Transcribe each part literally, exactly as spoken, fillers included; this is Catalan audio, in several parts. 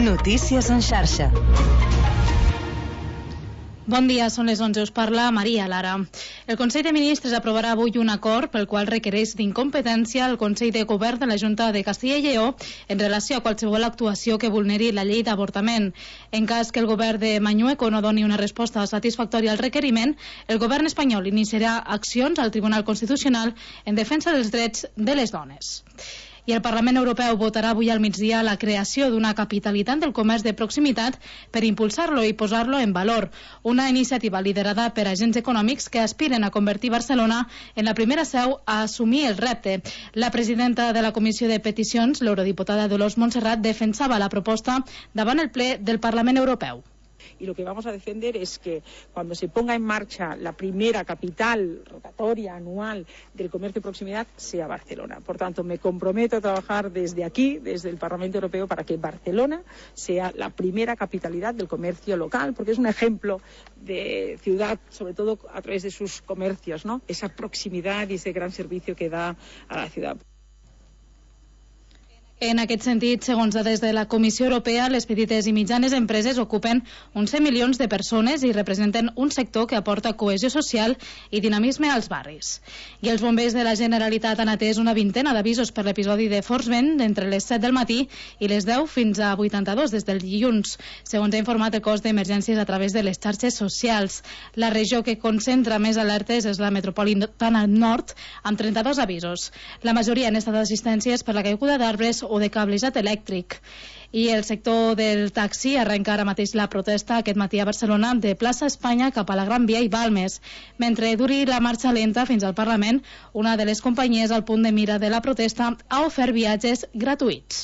Notícies en xarxa. Bon dia, són les onze, us parla Maria Lara. El Consell de Ministres aprovarà avui un acord pel qual requereix d'incompetència el Consell de Govern de la Junta de Castilla i Lleó en relació a qualsevol actuació que vulneri la llei d'avortament. En cas que el govern de Mañueco no doni una resposta satisfactòria al requeriment, el govern espanyol iniciarà accions al Tribunal Constitucional en defensa dels drets de les dones. I el Parlament Europeu votarà avui al migdia la creació d'una capitalitat del comerç de proximitat per impulsar-lo i posar-lo en valor, una iniciativa liderada per agents econòmics que aspiren a convertir Barcelona en la primera seu a assumir el repte. La presidenta de la Comissió de Peticions, l'eurodiputada Dolors Montserrat, defensava la proposta davant el ple del Parlament Europeu. Y lo que vamos a defender es que cuando se ponga en marcha la primera capital rotatoria anual del comercio de proximidad sea Barcelona. Por tanto, me comprometo a trabajar desde aquí, desde el Parlamento Europeo, para que Barcelona sea la primera capitalidad del comercio local, porque es un ejemplo de ciudad, sobre todo a través de sus comercios, ¿no? Esa proximidad y ese gran servicio que da a la ciudad. En aquest sentit, segons dades de la Comissió Europea, les petites i mitjanes empreses ocupen uns cent milions de persones i representen un sector que aporta cohesió social i dinamisme als barris. I els bombers de la Generalitat han atès una vintena d'avisos per l'episodi de forts vent entre les set del matí i les deu fins a vuitanta-dos des del dilluns, segons ha informat el cos d'emergències a través de les xarxes socials. La regió que concentra més alertes és la metropolitana nord, amb trenta-dos avisos. La majoria han estat assistències per la caiguda d'arbres o de cablejat elèctric. I el sector del taxi arrenca ara mateix la protesta aquest matí a Barcelona de plaça Espanya cap a la Gran Via i Balmes. Mentre duri la marxa lenta fins al Parlament, una de les companyies al punt de mira de la protesta ha ofert viatges gratuïts.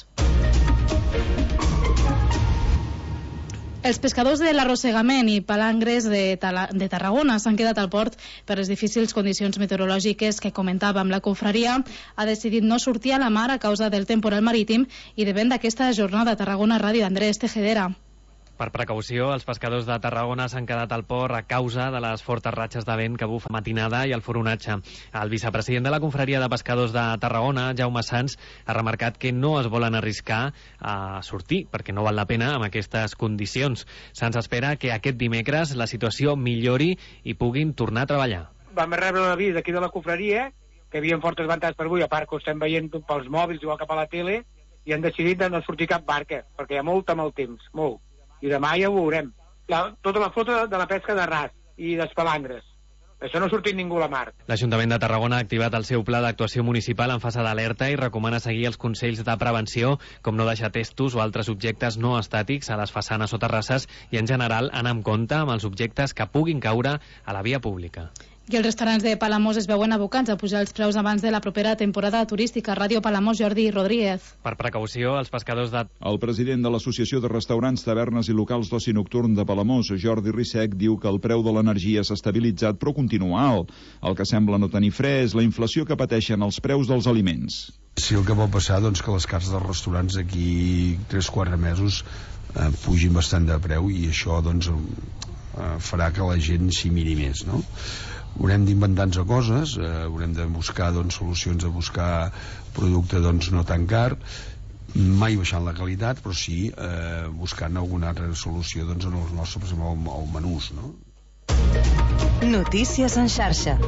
Els pescadors de l'arrossegament i palangres de, de Tarragona s'han quedat al port per les difícils condicions meteorològiques que comentàvem. La confraria ha decidit no sortir a la mar a causa del temporal marítim i de vent d'aquesta jornada a Tarragona Ràdio d'Andrés Tejedera. Per precaució, els pescadors de Tarragona s'han quedat al port a causa de les fortes ratxes de vent que bufa matinada i el foronatge. El vicepresident de la confraria de pescadors de Tarragona, Jaume Sans, ha remarcat que no es volen arriscar a sortir perquè no val la pena amb aquestes condicions. Sans espera que aquest dimecres la situació millori i puguin tornar a treballar. Vam rebre un avís d'aquí de la confraria que hi havia fortes ventades per avui, a part que ho estem veient pels mòbils, igual cap a la tele, i han decidit de no sortir cap barca, perquè hi ha molt mal temps, molt. I demà ja ho veurem. La, tota la flota de la pesca de ras i d'espalangres. Això no ha sortit ningú a la mar. L'Ajuntament de Tarragona ha activat el seu pla d'actuació municipal en fase d'alerta i recomana seguir els consells de prevenció, com no deixar testos o altres objectes no estàtics a les façanes o terrasses i, en general, anar amb compte amb els objectes que puguin caure a la via pública. I els restaurants de Palamós es veuen abocats a pujar els preus abans de la propera temporada turística. Ràdio Palamós, Jordi Rodríguez. Per precaució, els pescadors de... El president de l'Associació de Restaurants, Tavernes i Locals d'Oci Nocturn de Palamós, Jordi Rissec, diu que el preu de l'energia s'ha estabilitzat però continua alt. El que sembla no tenir fre és la inflació que pateixen els preus dels aliments. Sí, el que pot passar, doncs, que les cartes dels restaurants d'aquí tres o quatre mesos eh, pugin bastant de preu i això, doncs, eh, farà que la gent s'hi miri més, no? Haurem d'inventar-nos coses, eh, haurem de buscar, doncs, solucions, de buscar producte, doncs, no tan car, mai baixant la qualitat, però sí eh, buscant alguna altra solució, doncs, en els nostres, per exemple, el, el menús, no? Notícies en xarxa.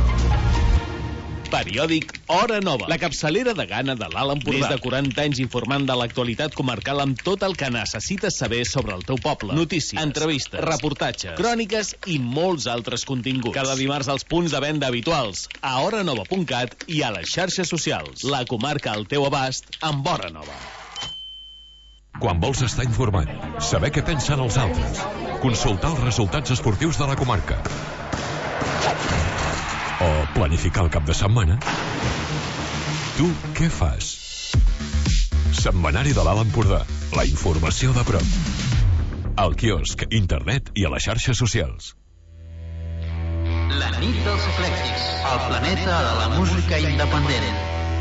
Periòdic Hora Nova, la capçalera de gana de l'Alt Empordà. Més de quaranta anys informant de l'actualitat comarcal amb tot el que necessites saber sobre el teu poble. Notícies, entrevistes, reportatges, cròniques i molts altres continguts. Cada dimarts als punts de venda habituals, a hora nova punt cat i a les xarxes socials. La comarca al teu abast amb Hora Nova. Quan vols estar informat, saber què pensen els altres, consultar els resultats esportius de la comarca o planificar el cap de setmana, tu què fas? Setmanari de l'Alt Empordà, la informació de prop. Al quiosc, internet i a les xarxes socials. La nit dels eclèctics, el planeta de la música independent.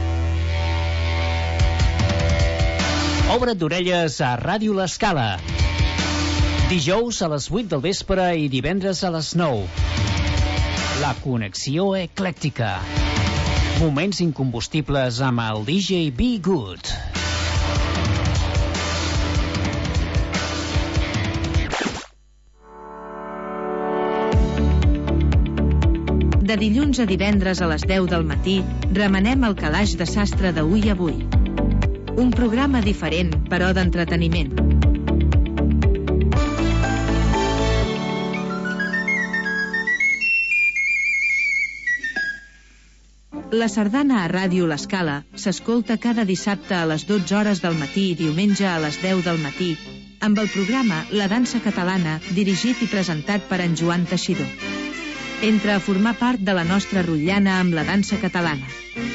Obre't d'orelles a Ràdio L'Escala. Dijous a les vuit del vespre i divendres a les nou. La connexió eclèctica. Moments incombustibles amb el D J Be Good. De dilluns a divendres a les deu del matí remenem el calaix de sastre d'Ui Avui. Un programa diferent, però d'entreteniment. La sardana a Ràdio L'Escala s'escolta cada dissabte a les dotze hores del matí i diumenge a les deu del matí amb el programa La Dansa Catalana, dirigit i presentat per en Joan Teixidor. Entra a formar part de la nostra rotllana amb la dansa catalana.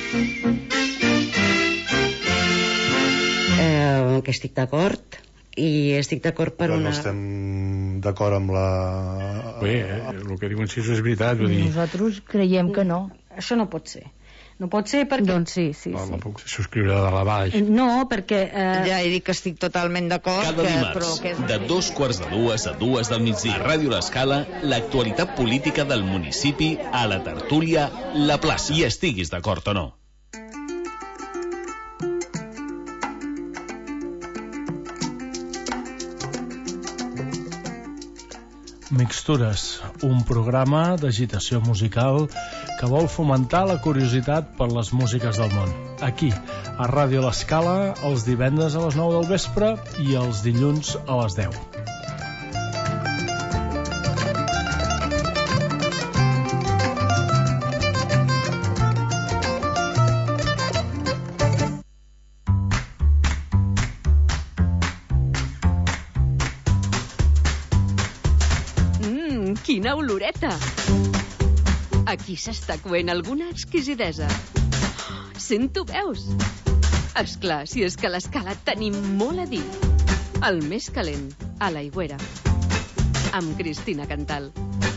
Eh, que estic d'acord, i estic d'acord per Però una... no estem d'acord amb la... Bé, eh, el que diuen si és veritat, vull dir... Nosaltres creiem que no. Això no pot ser. No pot ser perquè... Doncs sí, sí, no, sí. No puc subscriure de la baix. No, perquè... Eh... Ja he dit que estic totalment d'acord. Cada dimarts, però que... de dos quarts de dues a dues del migdia, a Ràdio L'Escala, l'actualitat política del municipi a la tertúlia La Plaça. I estiguis d'acord o no. Mixtures, un programa d'agitació musical que vol fomentar la curiositat per les músiques del món. Aquí, a Ràdio L'Escala, els divendres a les nou del vespre i els dilluns a les deu. Quina oloreta! Aquí s'està coent alguna exquisidesa. Sento veus! Esclar, si és que a l'Escala tenim molt a dir. El més calent, a l'Aigüera. Amb Cristina Cantal.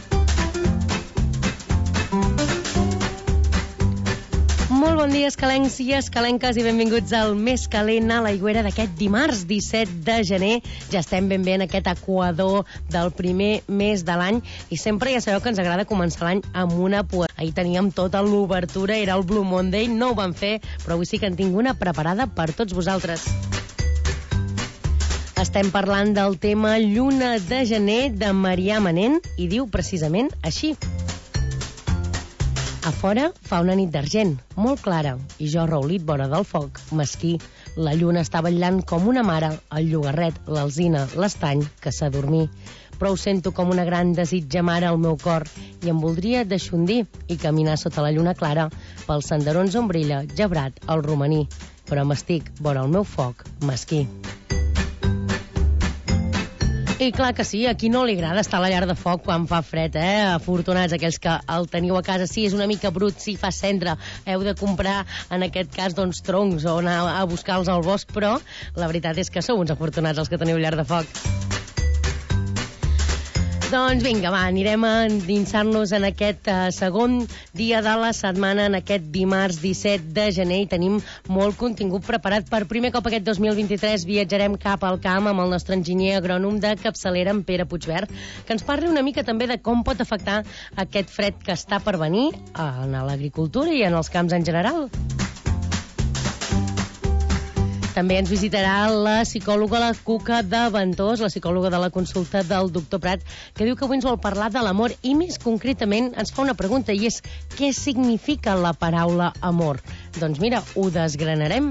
Molt bon dia, escalencs i escalenques, i benvinguts al Més Calent a l'Aigüera d'aquest dimarts disset de gener. Ja estem ben bé en aquest equador del primer mes de l'any i sempre ja sabeu que ens agrada començar l'any amb una poesia. Ahir teníem tota l'obertura, era el Blue Monday, no ho vam fer, però avui sí que en tinc una preparada per tots vosaltres. Estem parlant del tema Lluna de gener de Marià Manent i diu precisament així. A fora fa una nit d'argent, molt clara, i jo raulit vora del foc, mesquí. La lluna està vetllant com una mare, el llogarret, l'alzina, l'estany, que s'adormí. Però ho sento com una gran desitja mare al meu cor, i em voldria deixondir i caminar sota la lluna clara pels senderons on brilla, gebrat, el romaní. Però m'estic vora el meu foc, mesquí. I clar que sí, a qui no li agrada estar a la llar de foc quan fa fred, eh? Afortunats aquells que el teniu a casa. Sí, és una mica brut, sí, fa cendra. Heu de comprar, en aquest cas, doncs, troncs o anar a buscar-los al bosc, però la veritat és que sou uns afortunats els que teniu llar de foc. Doncs vinga, va, anirem a endinsar-nos en aquest uh, segon dia de la setmana, en aquest dimarts disset de gener, i tenim molt contingut preparat. Per primer cop aquest dos mil vint-i-tres viatjarem cap al camp amb el nostre enginyer agrònom de capçalera, en Pere Puigvert, que ens parli una mica també de com pot afectar aquest fred que està per venir en l'agricultura i en els camps en general. També ens visitarà la psicòloga, la Cuca de Ventós, la psicòloga de la consulta del doctor Prat, que diu que avui ens vol parlar de l'amor i més concretament ens fa una pregunta, i és què significa la paraula amor? Doncs mira, ho desgranarem.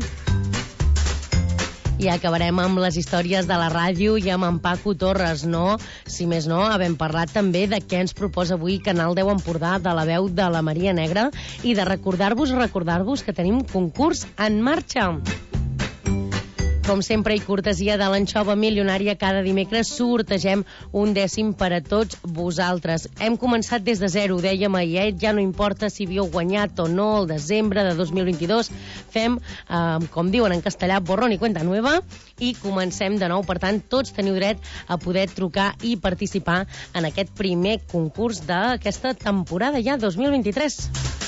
I acabarem amb les històries de la ràdio i amb en Paco Torres, no? Si més no, havem parlat també de què ens proposa avui Canal deu Empordà, de la veu de la Maria Negra, i de recordar-vos, recordar-vos que tenim concurs en marxa. Com sempre, i cortesia de l'anxova milionària, cada dimecres sortegem un dècim per a tots vosaltres. Hem començat des de zero, dèiem ahir, ja no importa si havíeu guanyat o no el desembre de dos mil vint-i-dos. Fem, eh, com diuen en castellà, borrón i cuenta nueva, i comencem de nou. Per tant, tots teniu dret a poder trucar i participar en aquest primer concurs d'aquesta temporada ja dos mil vint-i-tres.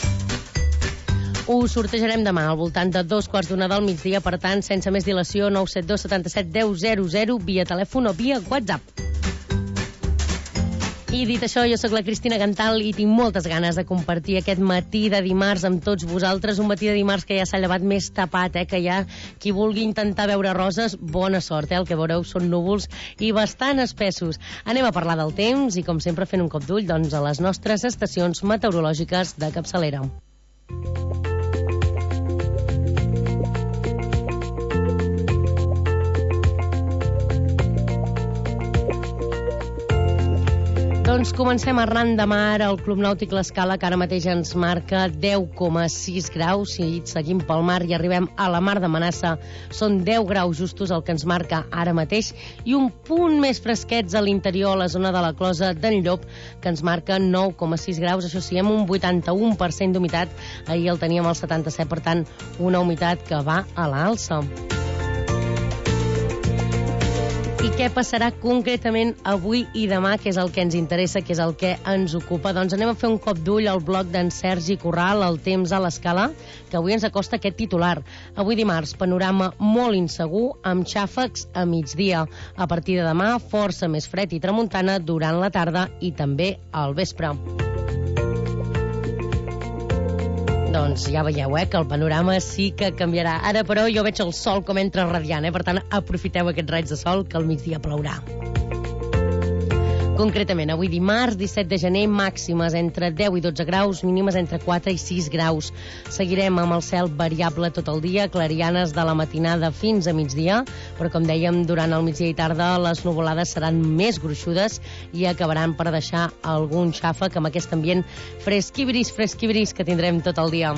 Ho sortejarem demà al voltant de dos quarts d'una del migdia, per tant, sense més dilació, nou set dos setanta set deu zero zero via telèfon o via WhatsApp. I dit això, jo sóc la Cristina Cantal i tinc moltes ganes de compartir aquest matí de dimarts amb tots vosaltres, un matí de dimarts que ja s'ha llevat més tapat, eh? Que ja qui vulgui intentar veure roses, bona sort, eh? El que veureu són núvols i bastant espessos. Anem a parlar del temps i, com sempre, fent un cop d'ull doncs, a les nostres estacions meteorològiques de capçalera. Doncs comencem arran de mar al Club Nàutic L'Escala, que ara mateix ens marca deu coma sis graus. Si seguim pel mar i arribem a la mar de Manassa, són deu graus justos el que ens marca ara mateix, i un punt més fresquets a l'interior, a la zona de la closa d'en Llop, que ens marca nou coma sis graus, això sí, amb un vuitanta-u per cent d'humitat. Ahir el teníem al setanta-set, per tant, una humitat que va a l'alça. I què passarà concretament avui i demà, que és el que ens interessa, que és el que ens ocupa? Doncs anem a fer un cop d'ull al blog d'en Sergi Corral, el temps a l'Escala, que avui ens acosta aquest titular. Avui dimarts, panorama molt insegur, amb xàfecs a migdia. A partir de demà, força més fred i tramuntana durant la tarda i també al vespre. Doncs ja veieu, eh, que el panorama sí que canviarà. Ara, però, jo veig el sol com entra radiant, eh? Per tant, aprofiteu aquests raigs de sol, que al migdia plourà. Concretament, avui dimarts, disset de gener, màximes entre deu i dotze graus, mínimes entre quatre i sis graus. Seguirem amb el cel variable tot el dia, clarianes de la matinada fins a migdia, però com dèiem, durant el migdia i tarda les nuvolades seran més gruixudes i acabaran per deixar algun xàfec amb aquest ambient fresquibris, fresquibris que tindrem tot el dia.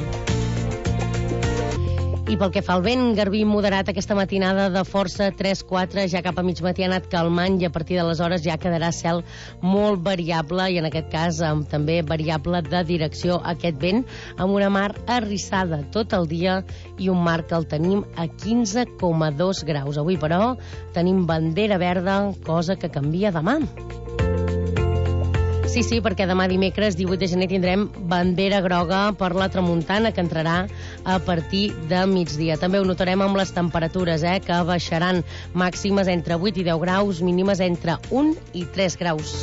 I pel que fa al vent, garbí moderat aquesta matinada de força tres quatre, ja cap a mig matí ha anat calmant i a partir d'aleshores ja quedarà cel molt variable i en aquest cas amb, també variable de direcció aquest vent, amb una mar arrissada tot el dia i un mar que el tenim a quinze coma dos graus. Avui, però, tenim bandera verda, cosa que canvia demà. Sí, sí, perquè demà dimecres, divuit de gener, tindrem bandera groga per la tramuntana, que entrarà a partir de migdia. També ho notarem amb les temperatures, eh, que baixaran màximes entre vuit i deu graus, mínimes entre un i tres graus.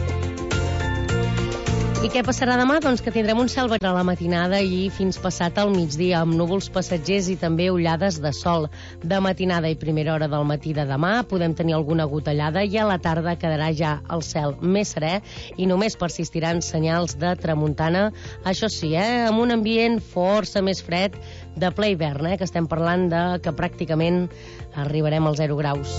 I què passarà demà? Doncs que tindrem un cel variable a la matinada i fins passat al migdia, amb núvols passatgers i també ullades de sol. De matinada i primera hora del matí de demà podem tenir alguna gotellada i a la tarda quedarà ja el cel més serè i només persistiran senyals de tramuntana. Això sí, eh, amb un ambient força més fred de ple hivern, eh, que estem parlant de que pràcticament arribarem als zero graus.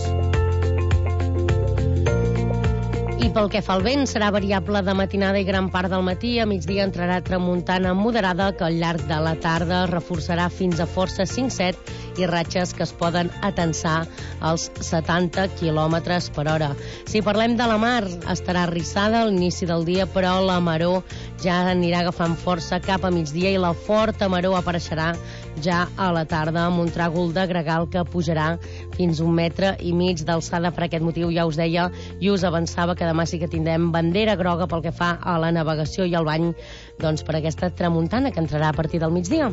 I pel que fa al vent, serà variable de matinada i gran part del matí. A migdia entrarà tramuntana moderada que al llarg de la tarda reforçarà fins a força cinc set i ratxes que es poden atensar als setanta quilòmetres per hora. Si parlem de la mar, estarà arrissada a l'inici del dia, però la maror ja anirà agafant força cap a migdia i la forta maror apareixerà ja a la tarda amb un tràgol de gregal que pujarà fins un metre i mig d'alçada. Per aquest motiu ja us deia i us avançava que demà sí que tindrem bandera groga pel que fa a la navegació i al bany, doncs per aquesta tramuntana que entrarà a partir del migdia.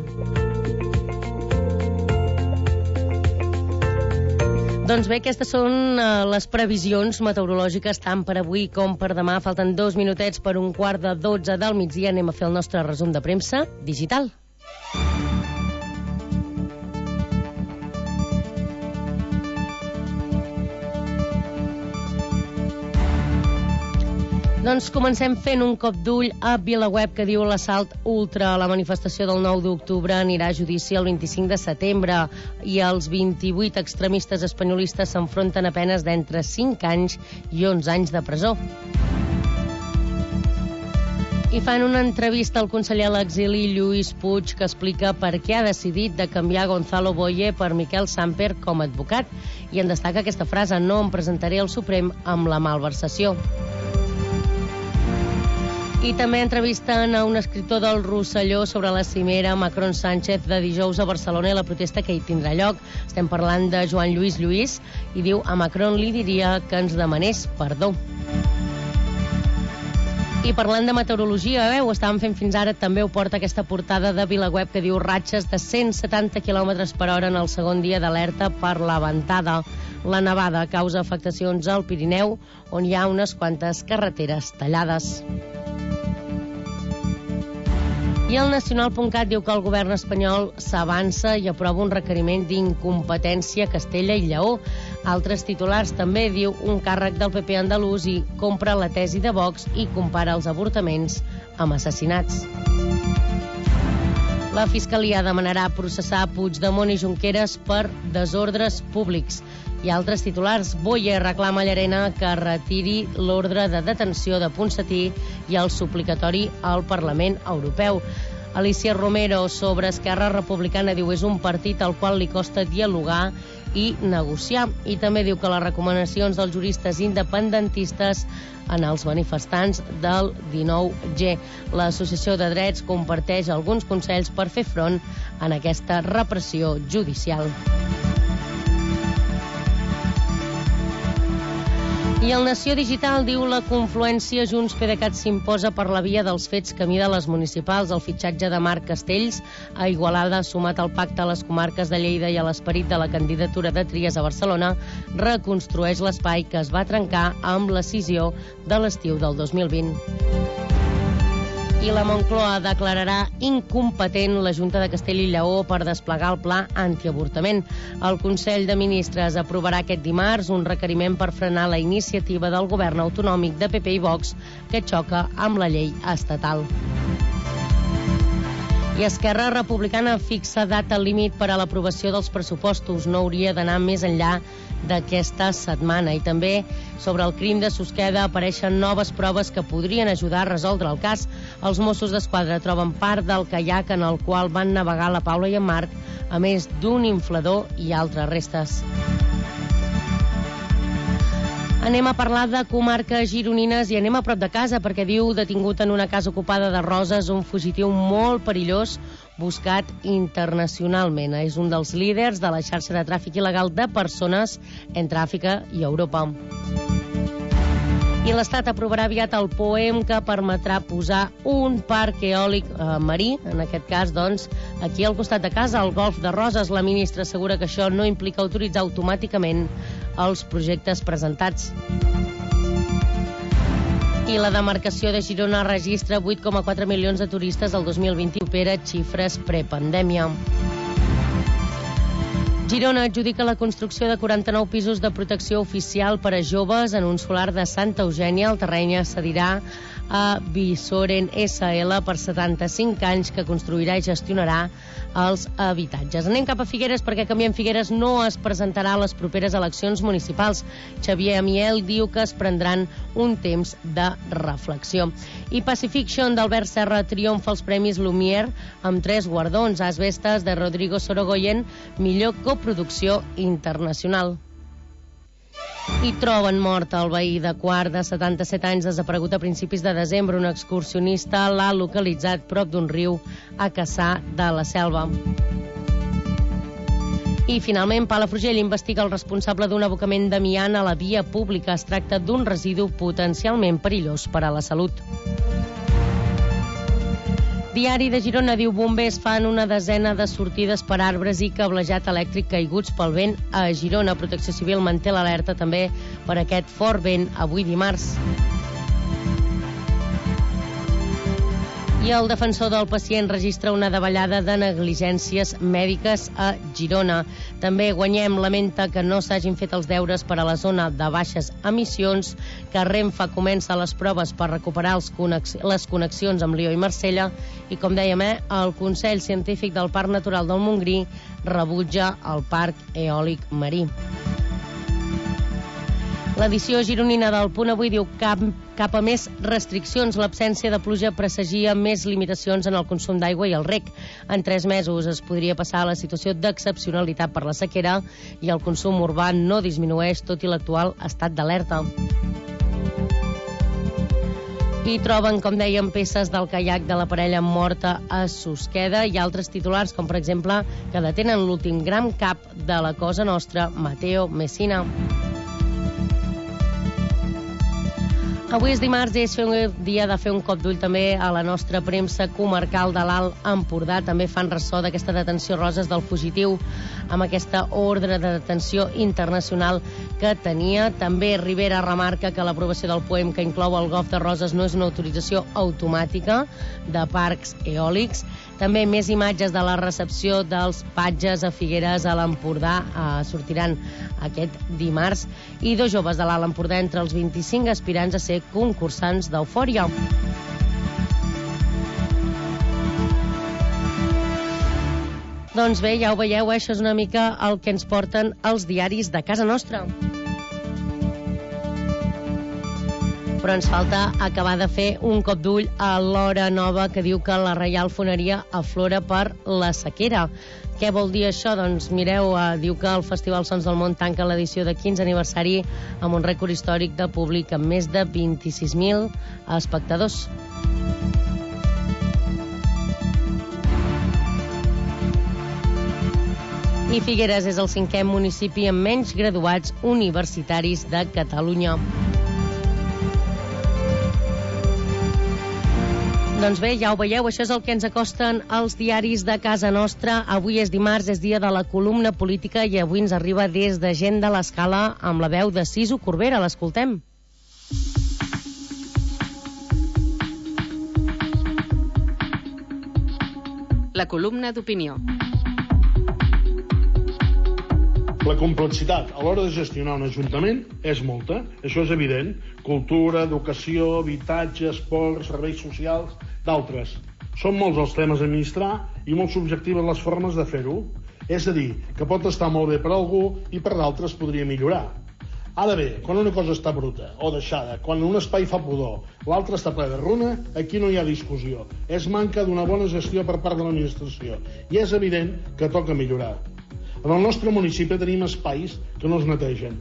Doncs bé, aquestes són uh, les previsions meteorològiques tant per avui com per demà. Falten dos minutets per un quart de dotze del migdia. Anem a fer el nostre resum de premsa digital. Doncs comencem fent un cop d'ull a VilaWeb, que diu l'assalt ultra. La manifestació del nou d'octubre anirà a judici el vint-i-cinc de setembre i els vint-i-vuit extremistes espanyolistes s'enfronten a penes d'entre cinc anys i onze anys de presó. I fan una entrevista al conseller a l'exili Lluís Puig, que explica per què ha decidit de canviar Gonzalo Boye per Miquel Samper com a advocat, i en destaca aquesta frase: no em presentaré al Suprem amb la malversació. I també entrevisten a un escriptor del Rosselló sobre la cimera Macron-Sánchez de dijous a Barcelona i la protesta que hi tindrà lloc. Estem parlant de Joan Lluís Lluís i diu: a Macron li diria que ens demanés perdó. I parlant de meteorologia, eh, ho estàvem fent fins ara, també ho porta aquesta portada de VilaWeb que diu ratxes de cent setanta quilòmetres per hora en el segon dia d'alerta per la ventada. La nevada causa afectacions al Pirineu, on hi ha unes quantes carreteres tallades. I el Nacional punt cat diu que el govern espanyol s'avança i aprova un requeriment d'incompetència a Castella i Lleó. Altres titulars també diu un càrrec del P P andalús i compra la tesi de Vox i compara els avortaments amb assassinats. La Fiscalia demanarà processar Puigdemont i Junqueras per desordres públics. I altres titulars, Boye reclama a Llarena que retiri l'ordre de detenció de Ponsatí i el suplicatori al Parlament Europeu. Alicia Romero sobre Esquerra Republicana diu és un partit al qual li costa dialogar i negociar. I també diu que les recomanacions dels juristes independentistes en els manifestants del dinou G. L'Associació de Drets comparteix alguns consells per fer front en aquesta repressió judicial. I el Nació Digital diu la confluència Junts-PDeCAT s'imposa per la via dels fets camí de les municipals. El fitxatge de Marc Castells a Igualada, sumat al pacte a les comarques de Lleida i a l'esperit de la candidatura de Trias a Barcelona, reconstrueix l'espai que es va trencar amb l'escissió de l'estiu del dos mil vint. I la Moncloa declararà incompetent la Junta de Castella i Lleó per desplegar el pla antiavortament. El Consell de Ministres aprovarà aquest dimarts un requeriment per frenar la iniciativa del govern autonòmic de P P i Vox que xoca amb la llei estatal. I Esquerra Republicana fixa data límit per a l'aprovació dels pressupostos. No hauria d'anar més enllà d'aquesta setmana. I també sobre el crim de Susqueda apareixen noves proves que podrien ajudar a resoldre el cas. Els Mossos d'Esquadra troben part del caiac en el qual van navegar la Paula i en Marc, a més d'un inflador i altres restes. Anem a parlar de comarques gironines i anem a prop de casa perquè diu detingut en una casa ocupada de Roses un fugitiu molt perillós buscat internacionalment. És un dels líders de la xarxa de tràfic il·legal de persones entre Àfrica i Europa. I l'Estat aprovarà aviat el POEM que permetrà posar un parc eòlic eh, marí, en aquest cas, doncs, aquí al costat de casa, al Golf de Roses. La ministra assegura que això no implica autoritzar automàticament els projectes presentats. I la demarcació de Girona registra vuit coma quatre milions de turistes el dos mil vint i supera xifres prepandèmia. Girona adjudica la construcció de quaranta-nou pisos de protecció oficial per a joves en un solar de Santa Eugènia. El terreny es cedirà a Visoren S L per setanta-cinc anys, que construirà i gestionarà els habitatges. Anem cap a Figueres perquè Canviem Figueres no es presentarà a les properes eleccions municipals. Xavier Amiel diu que es prendran un temps de reflexió. I Pacifiction d'Albert Serra triomfa els Premis Lumière amb tres guardons. Asbestes de Rodrigo Sorogoyen, millor coproducció internacional. I troben mort el veí de Quart de setanta-set anys desaparegut a principis de desembre. Un excursionista l'ha localitzat prop d'un riu a Cassà de la Selva. I finalment Palafrugell investiga el responsable d'un abocament d'amiant a la via pública. Es tracta d'un residu potencialment perillós per a la salut. Diari de Girona diu bombers fan una desena de sortides per arbres i cablejat elèctric caiguts pel vent a Girona. Protecció Civil manté l'alerta també per aquest fort vent avui dimarts. I el defensor del pacient registra una davallada de negligències mèdiques a Girona. També Guanyem lamenta que no s'hagin fet els deures per a la zona de baixes emissions, que Renfe comença les proves per recuperar els conex les connexions amb Lió i Marsella i, com dèiem, eh, el Consell Científic del Parc Natural del Montgrí rebutja el parc eòlic marí. L'edició gironina del Punt Avui diu cap, cap a més restriccions. L'absència de pluja presagia més limitacions en el consum d'aigua i el reg. En tres mesos es podria passar a la situació d'excepcionalitat per la sequera i el consum urbà no disminueix tot i l'actual estat d'alerta. I troben, com dèiem, peces del caiac de la parella morta a Susqueda i altres titulars, com per exemple que detenen l'últim gran cap de la Cosa Nostra, Matteo Messina. Avui és dimarts i és un dia de fer un cop d'ull també a la nostra premsa comarcal de l'Alt Empordà. També fan ressò d'aquesta detenció Roses del fugitiu amb aquesta ordre de detenció internacional que tenia. També Rivera remarca que l'aprovació del P O E M que inclou el Golf de Roses no és una autorització automàtica de parcs eòlics. També més imatges de la recepció dels patges a Figueres a l'Empordà eh, sortiran aquest dimarts. I dos joves de l'Alt Empordà entre els vint-i-cinc aspirants a ser concursants d'Eufòria. Doncs bé, ja ho veieu, eh? Això és una mica el que ens porten els diaris de casa nostra. Però ens falta acabar de fer un cop d'ull a l'Hora Nova, que diu que la Reial Foneria aflora per la sequera. Què vol dir això? Doncs mireu, eh, diu que el Festival Sons del Món tanca l'edició de quinze aniversari amb un rècord històric de públic amb més de vint-i-sis mil espectadors. I Figueres és el cinquè municipi amb menys graduats universitaris de Catalunya. Doncs bé, ja ho veieu, això és el que ens acosten els diaris de casa nostra. Avui és dimarts, és dia de la columna política i avui ens arriba des de Gent de l'Escala amb la veu de Sisu Corbera. L'escoltem. La columna d'opinió. La complexitat a l'hora de gestionar un ajuntament és molta, això és evident. Cultura, educació, habitatge, esports, serveis socials, d'altres. Són molts els temes a administrar i molt subjectives les formes de fer-ho. És a dir, que pot estar molt bé per algú i per d'altres podria millorar. Ara bé, quan una cosa està bruta o deixada, quan un espai fa pudor, l'altre està ple de runa, aquí no hi ha discussió. És manca d'una bona gestió per part de l'administració i és evident que toca millorar. En el nostre municipi tenim espais que no es netegen.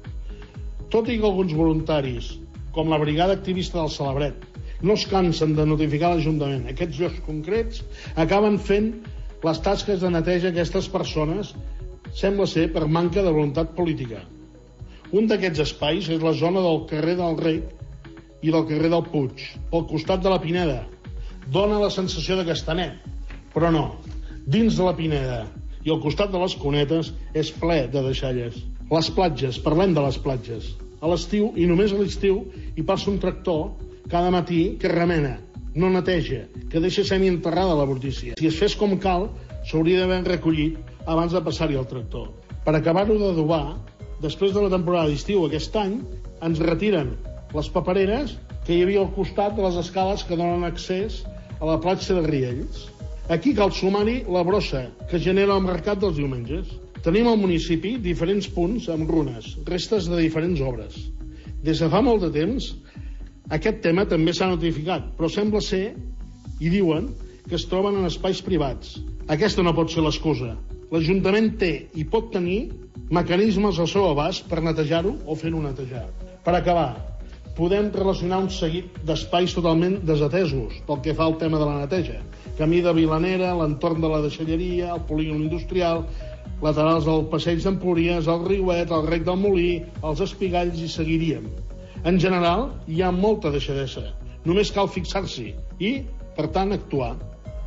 Tot i que alguns voluntaris, com la brigada activista del Celebret, no es cansen de notificar l'Ajuntament aquests llocs concrets, acaben fent les tasques de neteja aquestes persones, sembla ser per manca de voluntat política. Un d'aquests espais és la zona del carrer del Rec i del carrer del Puig, pel costat de la Pineda. Dóna la sensació de que està net, però no. Dins de la Pineda i al costat de les cunetes és ple de deixalles. Les platges, parlem de les platges. A l'estiu, i només a l'estiu, hi passa un tractor cada matí que remena, no neteja, que deixa semi-enterrada la brutícia. Si es fes com cal, s'hauria d'haver recollit abans de passar-hi el tractor. Per acabar-ho d'adobar, després de la temporada d'estiu aquest any, ens retiren les papereres que hi havia al costat de les escales que donen accés a la platja de Riells. Aquí cal sumar-hi la brossa que genera el mercat dels diumenges. Tenim al municipi diferents punts amb runes, restes de diferents obres. Des de fa molt de temps, aquest tema també s'ha notificat, però sembla ser, i diuen, que es troben en espais privats. Aquesta no pot ser l'excusa. L'Ajuntament té i pot tenir mecanismes al seu abast per netejar-ho o fer-ho netejar. Per acabar, podem relacionar un seguit d'espais totalment desatesos pel que fa al tema de la neteja. Camí de Vilanera, l'entorn de la deixalleria, el polígon industrial, laterals del passeig d'Empúries, el Riuet, el Rec del Molí, els Espigalls i seguiríem. En general, hi ha molta deixadesa. Només cal fixar-s'hi i, per tant, actuar.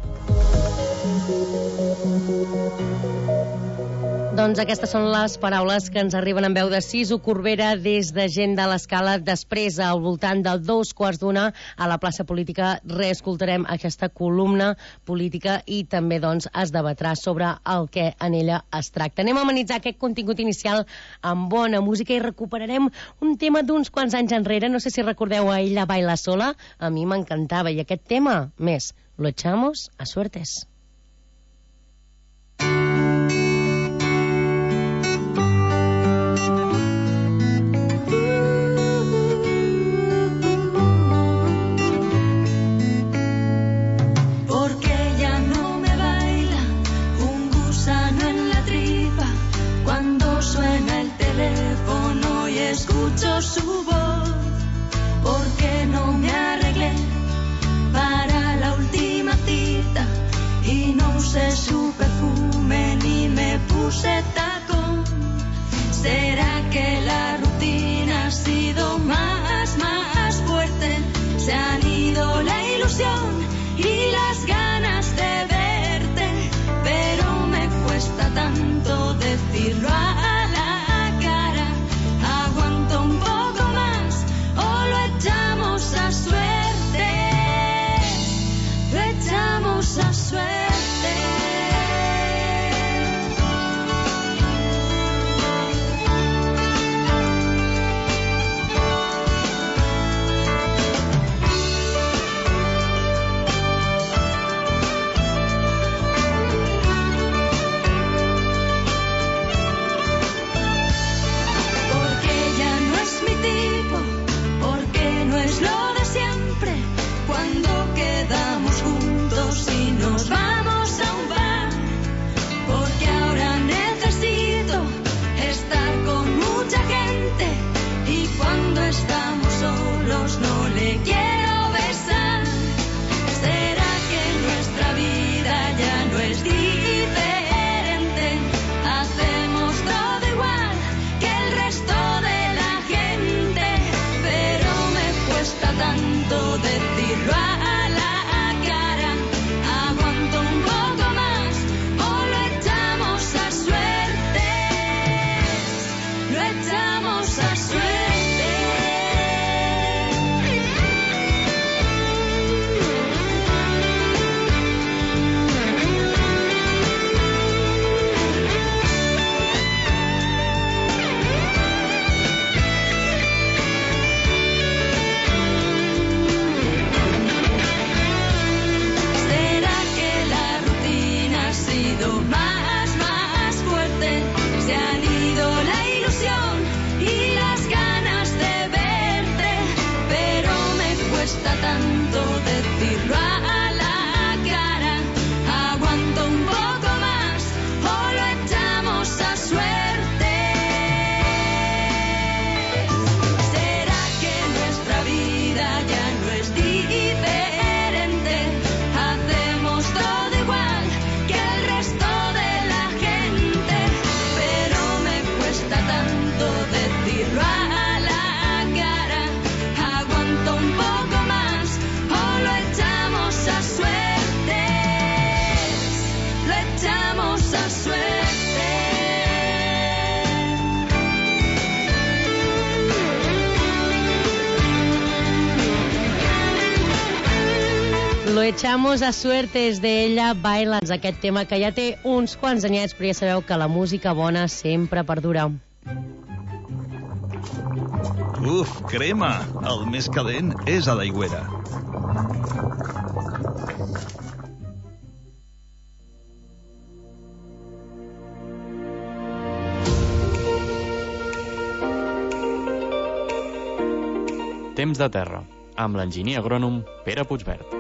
Doncs aquestes són les paraules que ens arriben en veu de Sisu Corbera des de Gent de l'Escala. Després, al voltant del dos quarts d'una, a la plaça Política, reescoltarem aquesta columna política i també doncs, es debatrà sobre el que en ella es tracta. Anem a amenitzar aquest contingut inicial amb bona música i recuperarem un tema d'uns quants anys enrere. No sé si recordeu a Ella Baila Sola. A mi m'encantava. I aquest tema, més, lo echamos a suertes. Escucho su voz, porque no me arreglé para la última cita y no usé su perfume ni me puse tacón. ¿Será que la rutina ha sido más, más fuerte? se han ido la ilusión y las ganas de verte, pero me cuesta tanto decirlo a la cara. Aguanto un poco más o lo echamos a suerte, lo echamos a suerte. Lo echamos a suertes d'ella, Bailats, aquest tema que ja té uns quants anyets, però ja sabeu que la música bona sempre perdura. Uf, crema! El més calent és a l'aigüera. Temps de terra, amb l'enginyer agrònom Pere Puigverd.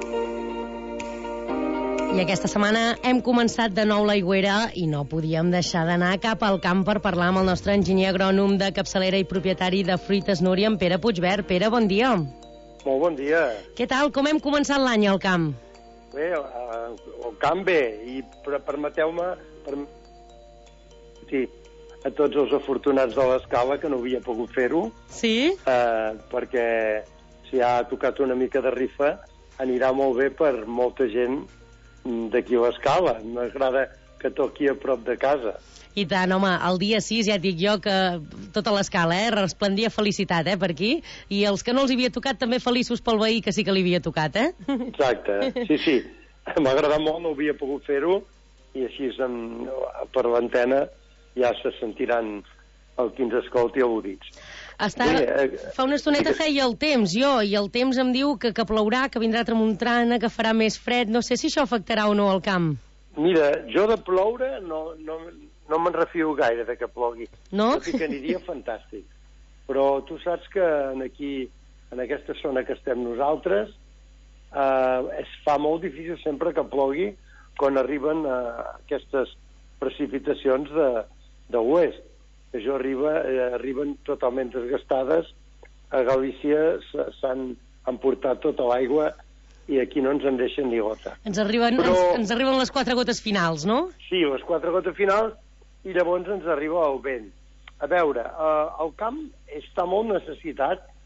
I aquesta setmana hem començat de nou l'aigüera i no podíem deixar d'anar cap al camp per parlar amb el nostre enginyer agrònom de capçalera i propietari de Fruites Núria, en Pere Puigverd. Pere, bon dia. Molt bon dia. Què tal? Com hem començat l'any al camp? Bé, el camp bé, i permeteu-me per... sí, a tots els afortunats de l'Escala que no havia pogut fer-ho. Sí? Eh, perquè si ha tocat una mica de rifa anirà molt bé per molta gent d'aquí a l'Escala. M'agrada que toqui a prop de casa. I tant, home, el dia sis ja et dic jo que tota l'Escala, eh, resplendia felicitat, eh, per aquí, i els que no els havia tocat també feliços pel veí que sí que li havia tocat, eh? Exacte, sí, sí. M'ha agradat molt, no havia pogut fer-ho, i així per l'antena ja se sentiran el qui ens escolti al·ludits. Està... Bé, eh, fa una estoneta feia el temps, jo, i el temps em diu que, que plourà, que vindrà tramuntana, que farà més fred. No sé si això afectarà o no al camp. Mira, jo de ploure no, no, no me'n refio gaire de que plogui. No? Tot i que aniria fantàstic. Però tu saps que aquí, en aquesta zona que estem nosaltres, eh, es fa molt difícil sempre que plogui quan arriben eh, aquestes precipitacions de, de l'oest. Que jo arriba, eh, arriben totalment desgastades. A Galícia s'han emportat tota l'aigua i aquí no ens en deixen ni gota. Ens arriben, Però... ens, ens arriben les quatre gotes finals, no? Sí, les quatre gotes finals, i llavors ens arriba el vent. A veure, eh, el camp està molt necessitat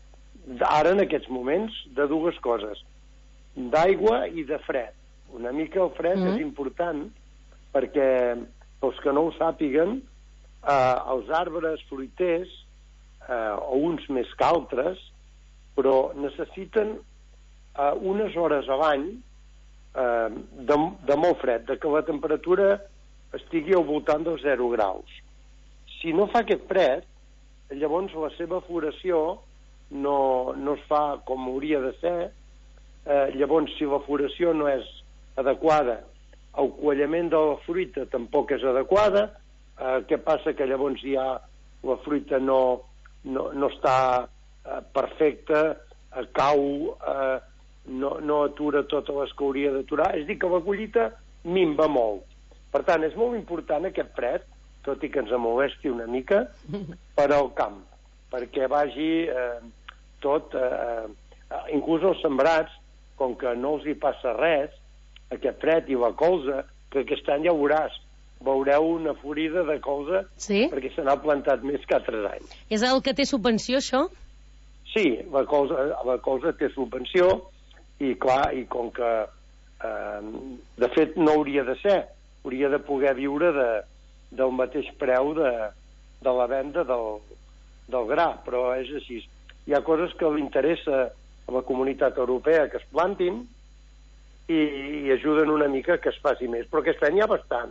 ara en aquests moments, de dues coses, d'aigua i de fred. Una mica el fred mm. és important perquè, pels que no ho sàpiguen, eh, els arbres fruiters, eh, o uns més que altres, però necessiten eh, unes hores a l'any eh, de, de molt fred, de que la temperatura estigui al voltant dels zero graus. Si no fa aquest fred, llavors la seva floració no, no es fa com hauria de ser. Eh, llavors, si la floració no és adequada, el quallament de la fruita tampoc és adequada. Eh, què passa? Que llavors ja la fruita no, no, no està eh, perfecta, eh, cau, eh, no, no atura totes les que hauria d'aturar. És a dir, que la collita minva molt. Per tant, és molt important aquest fred, tot i que ens molesti una mica, per al camp, perquè vagi eh, tot, eh, eh, inclús els sembrats, com que no els hi passa res, aquest fred i la colza, que aquest any ja ho veuràs, veureu una florida de colza, sí? Perquè se n'ha plantat més que altres anys. És el que té subvenció, això? Sí, la colza, la colza té subvenció, i clar, i com que eh, de fet no hauria de ser, hauria de poder viure de, del mateix preu de, de la venda del, del gra, però és així. Hi ha coses que li interessa a la comunitat europea que es plantin, i, i ajuden una mica que es faci més, però aquest any hi ha bastant.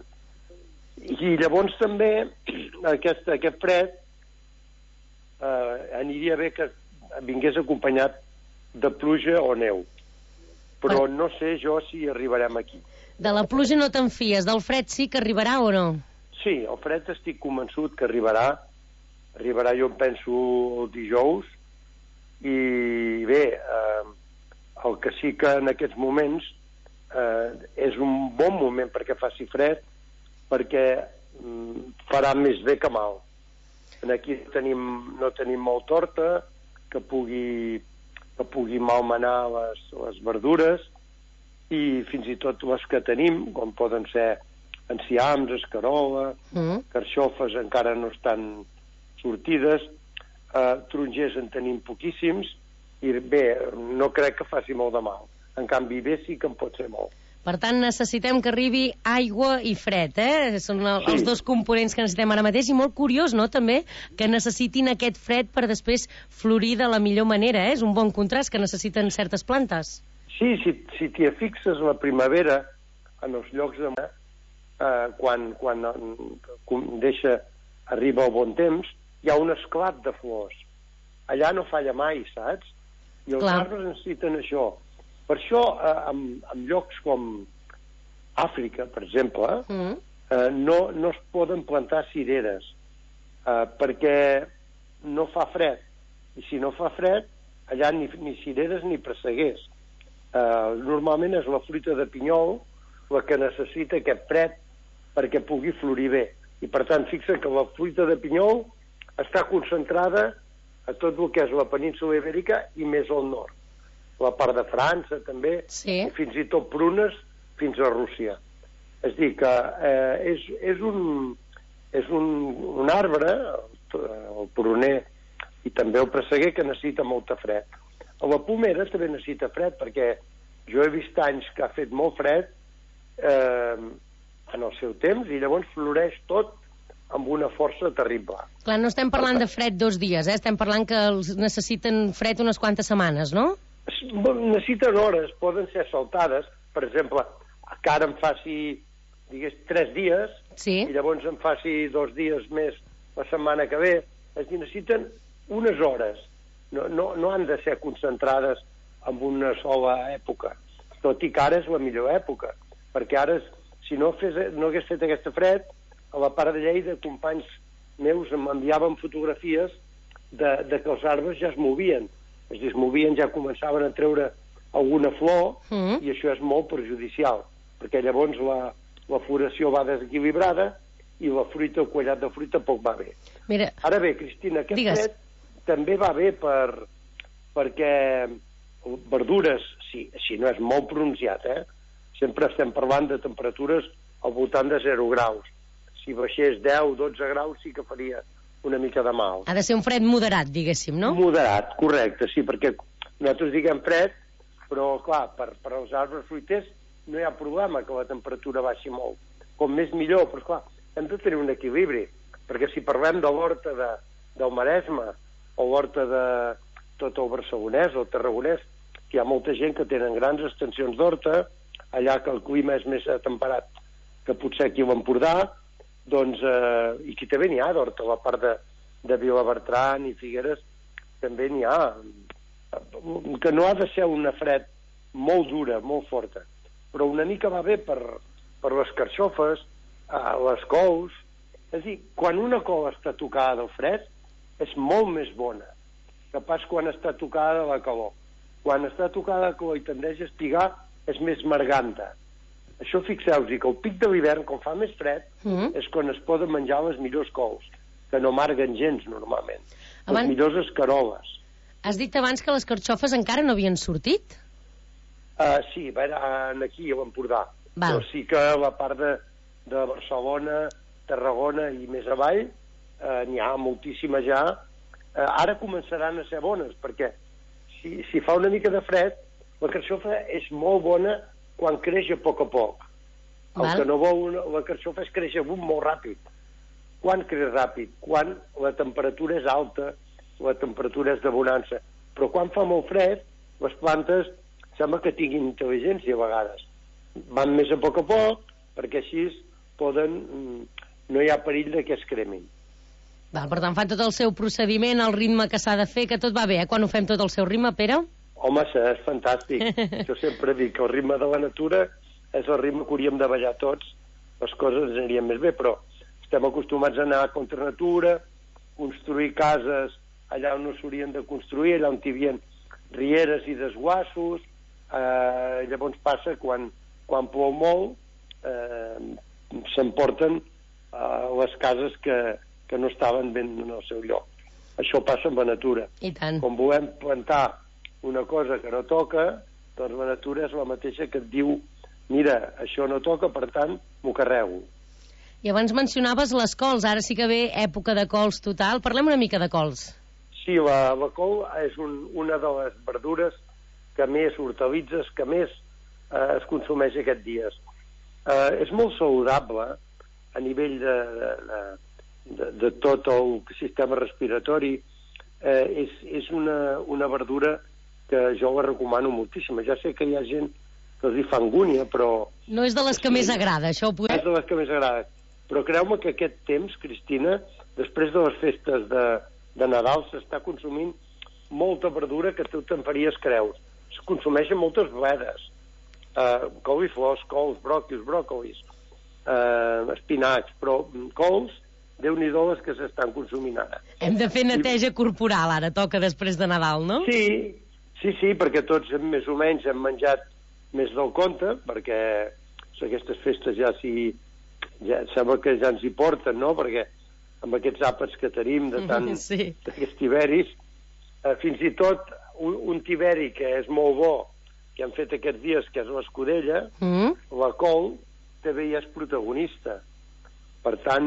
I llavors també aquest, aquest fred eh, aniria bé que vingués acompanyat de pluja o neu, però no sé jo si arribarem aquí. De la pluja no te'n fies, del fred sí que arribarà o no? Sí, el fred estic convençut que arribarà, arribarà jo em penso el dijous, i bé, eh, el que sí que en aquests moments eh, és un bon moment perquè faci fred, perquè mm, farà més bé que mal. Aquí tenim, no tenim molt horta que pugui, que pugui malmenar les, les verdures, i fins i tot les que tenim, com poden ser enciams, escarola, mm. carxofes encara no estan sortides, eh, tarongers en tenim poquíssims, i bé, no crec que faci molt de mal. En canvi, bé sí que en pot ser molt. Per tant, necessitem que arribi aigua i fred, eh? Són el, sí. els dos components que necessitem ara mateix, i molt curiós, no?, també, que necessitin aquest fred per després florir de la millor manera, eh? És un bon contrast que necessiten certes plantes. Sí, si, si t'hi fixes la primavera, en els llocs de... Eh, quan, quan deixa, arriba el bon temps, hi ha un esclat de flors. Allà no falla mai, saps? I els Clar. arbres necessiten això. Per això, eh, en, en llocs com Àfrica, per exemple, mm. eh, no, no es poden plantar cireres, eh, perquè no fa fred. I si no fa fred, allà ni, ni cireres ni presseguers. Eh, normalment és la fruita de pinyol la que necessita aquest fred perquè pugui florir bé. I per tant, fixa que la fruita de pinyol està concentrada a tot el que és la península ibèrica i més al nord. La part de França també, sí. i fins i tot prunes fins a Rússia. És dir, que eh, és, és, un, és un, un arbre, el, el pruner i també el presseguer, que necessita molta fred. La pomera també necessita fred, perquè jo he vist anys que ha fet molt fred eh, en el seu temps, i llavors floreix tot amb una força terrible. Clar, no estem parlant de fred dos dies, eh? Estem parlant que els necessiten fred unes quantes setmanes, no? Necessiten hores, poden ser saltades. Per exemple, que ara em faci, digués, tres dies, sí. i llavors em faci dos dies més la setmana que ve. És dir, necessiten unes hores. No, no, no han de ser concentrades en una sola època. Tot i que ara és la millor època, perquè ara, si no, fes, no hagués fet aquesta fred, a la part de Lleida, companys meus em enviaven fotografies de, de que els arbres ja es movien. És dir, es movien, ja començaven a treure alguna flor, mm. i això és molt perjudicial, perquè llavors la, la floració va desequilibrada i la fruita, el quallat de fruita, poc va bé. Mira, ara bé, Cristina, aquest digues. fred també va bé per, perquè verdures, si, si no és molt pronunciat, eh? Sempre estem parlant de temperatures al voltant de zero graus. Si baixés deu, dotze graus sí que faria una mica de mal. Ha de ser un fred moderat, diguéssim, no? Moderat, correcte, sí, perquè nosaltres diguem fred, però, clar, per, per als arbres fruiters no hi ha problema que la temperatura baixi molt. Com més millor, però, clar, hem de tenir un equilibri, perquè si parlem de l'horta de, del Maresme o l'horta de tot el barcelonès o el tarragonès, que hi ha molta gent que tenen grans extensions d'horta, allà que el clima és més temperat que potser aquí a l'Empordà, doncs, eh, i aquí també n'hi ha d'horta, la part de, de Vilabertran i Figueres també n'hi ha, que no ha de ser una fred molt dura, molt forta, però una mica va bé per, per les carxofes, eh, les cols. És a dir, quan una col està tocada del fred és molt més bona que pas quan està tocada de la calor. Quan està tocada de la calor i tendeix a espigar és més marganta. Això fixeu-vos que el pic de l'hivern, quan fa més fred, mm. és quan es poden menjar les millors cols, que no marguen gens normalment. Abans... Les millors escaroles. Has dit abans que les carxofes encara no havien sortit? Uh, sí, a veure, aquí a l'Empordà. Però sí que a la part de, de Barcelona, Tarragona i més avall uh, n'hi ha moltíssima ja. Uh, ara començaran a ser bones, perquè si, si fa una mica de fred, la carxofa és molt bona quan creix a poc a poc. El Val. que no vol una, la carxofa és créixer molt ràpid. Quan creix ràpid? Quan la temperatura és alta, la temperatura és de bonança. Però quan fa molt fred, les plantes sembla que tinguin intel·ligència a vegades. Van més a poc a poc, perquè així poden, no hi ha perill de que es cremin. Val, per tant, fan tot el seu procediment, el ritme que s'ha de fer, que tot va bé, eh? Quan ho fem tot el seu ritme, Pere? Home, és fantàstic. Jo sempre dic que el ritme de la natura és el ritme que hauríem de ballar tots, les coses ens anirien més bé, però estem acostumats a anar contra natura, construir cases allà on no s'haurien de construir, allà on hi havia rieres i desguassos, eh, llavors passa quan, quan plou molt, eh, s'emporten eh, les cases que, que no estaven ben en el seu lloc. Això passa amb la natura. I tant. Quan volem plantar una cosa que no toca, doncs la natura és la mateixa que et diu mira, això no toca, per tant, m'ho carrego. I abans mencionaves les cols, ara sí que ve època de cols total. Parlem una mica de cols. Sí, la, la col és un, una de les verdures que més hortalitzes, que més eh, es consumeix aquests dies. Eh, és molt saludable a nivell de, de, de, de tot el sistema respiratori. Eh, és, és una, una verdura que jo la recomano moltíssim. Ja sé que hi ha gent que els hi fa angúnia, però... No és de les que sí, més agrada, això ho podem... És de les que més agrada. Però creu-me que aquest temps, Cristina, després de les festes de, de Nadal, s'està consumint molta verdura que tu te'n faries creus. Es consumeixen moltes bledes. Uh, coliflors, cols, bròquils, bròcolis, uh, espinacs, però cols, Déu-n'hi-do les que s'estan consumint ara. Hem de fer neteja I... corporal, ara toca després de Nadal, no? Sí, sí, sí, perquè tots més o menys hem menjat més del compte, perquè aquestes festes ja s'hi... Ja, sembla que ja ens hi porten, no? Perquè amb aquests àpats que tenim de tant sí. d'aquests tiberis, eh, fins i tot un, un tiberi que és molt bo, que han fet aquests dies, que és l'escudella, mm. la col també ja és protagonista. Per tant,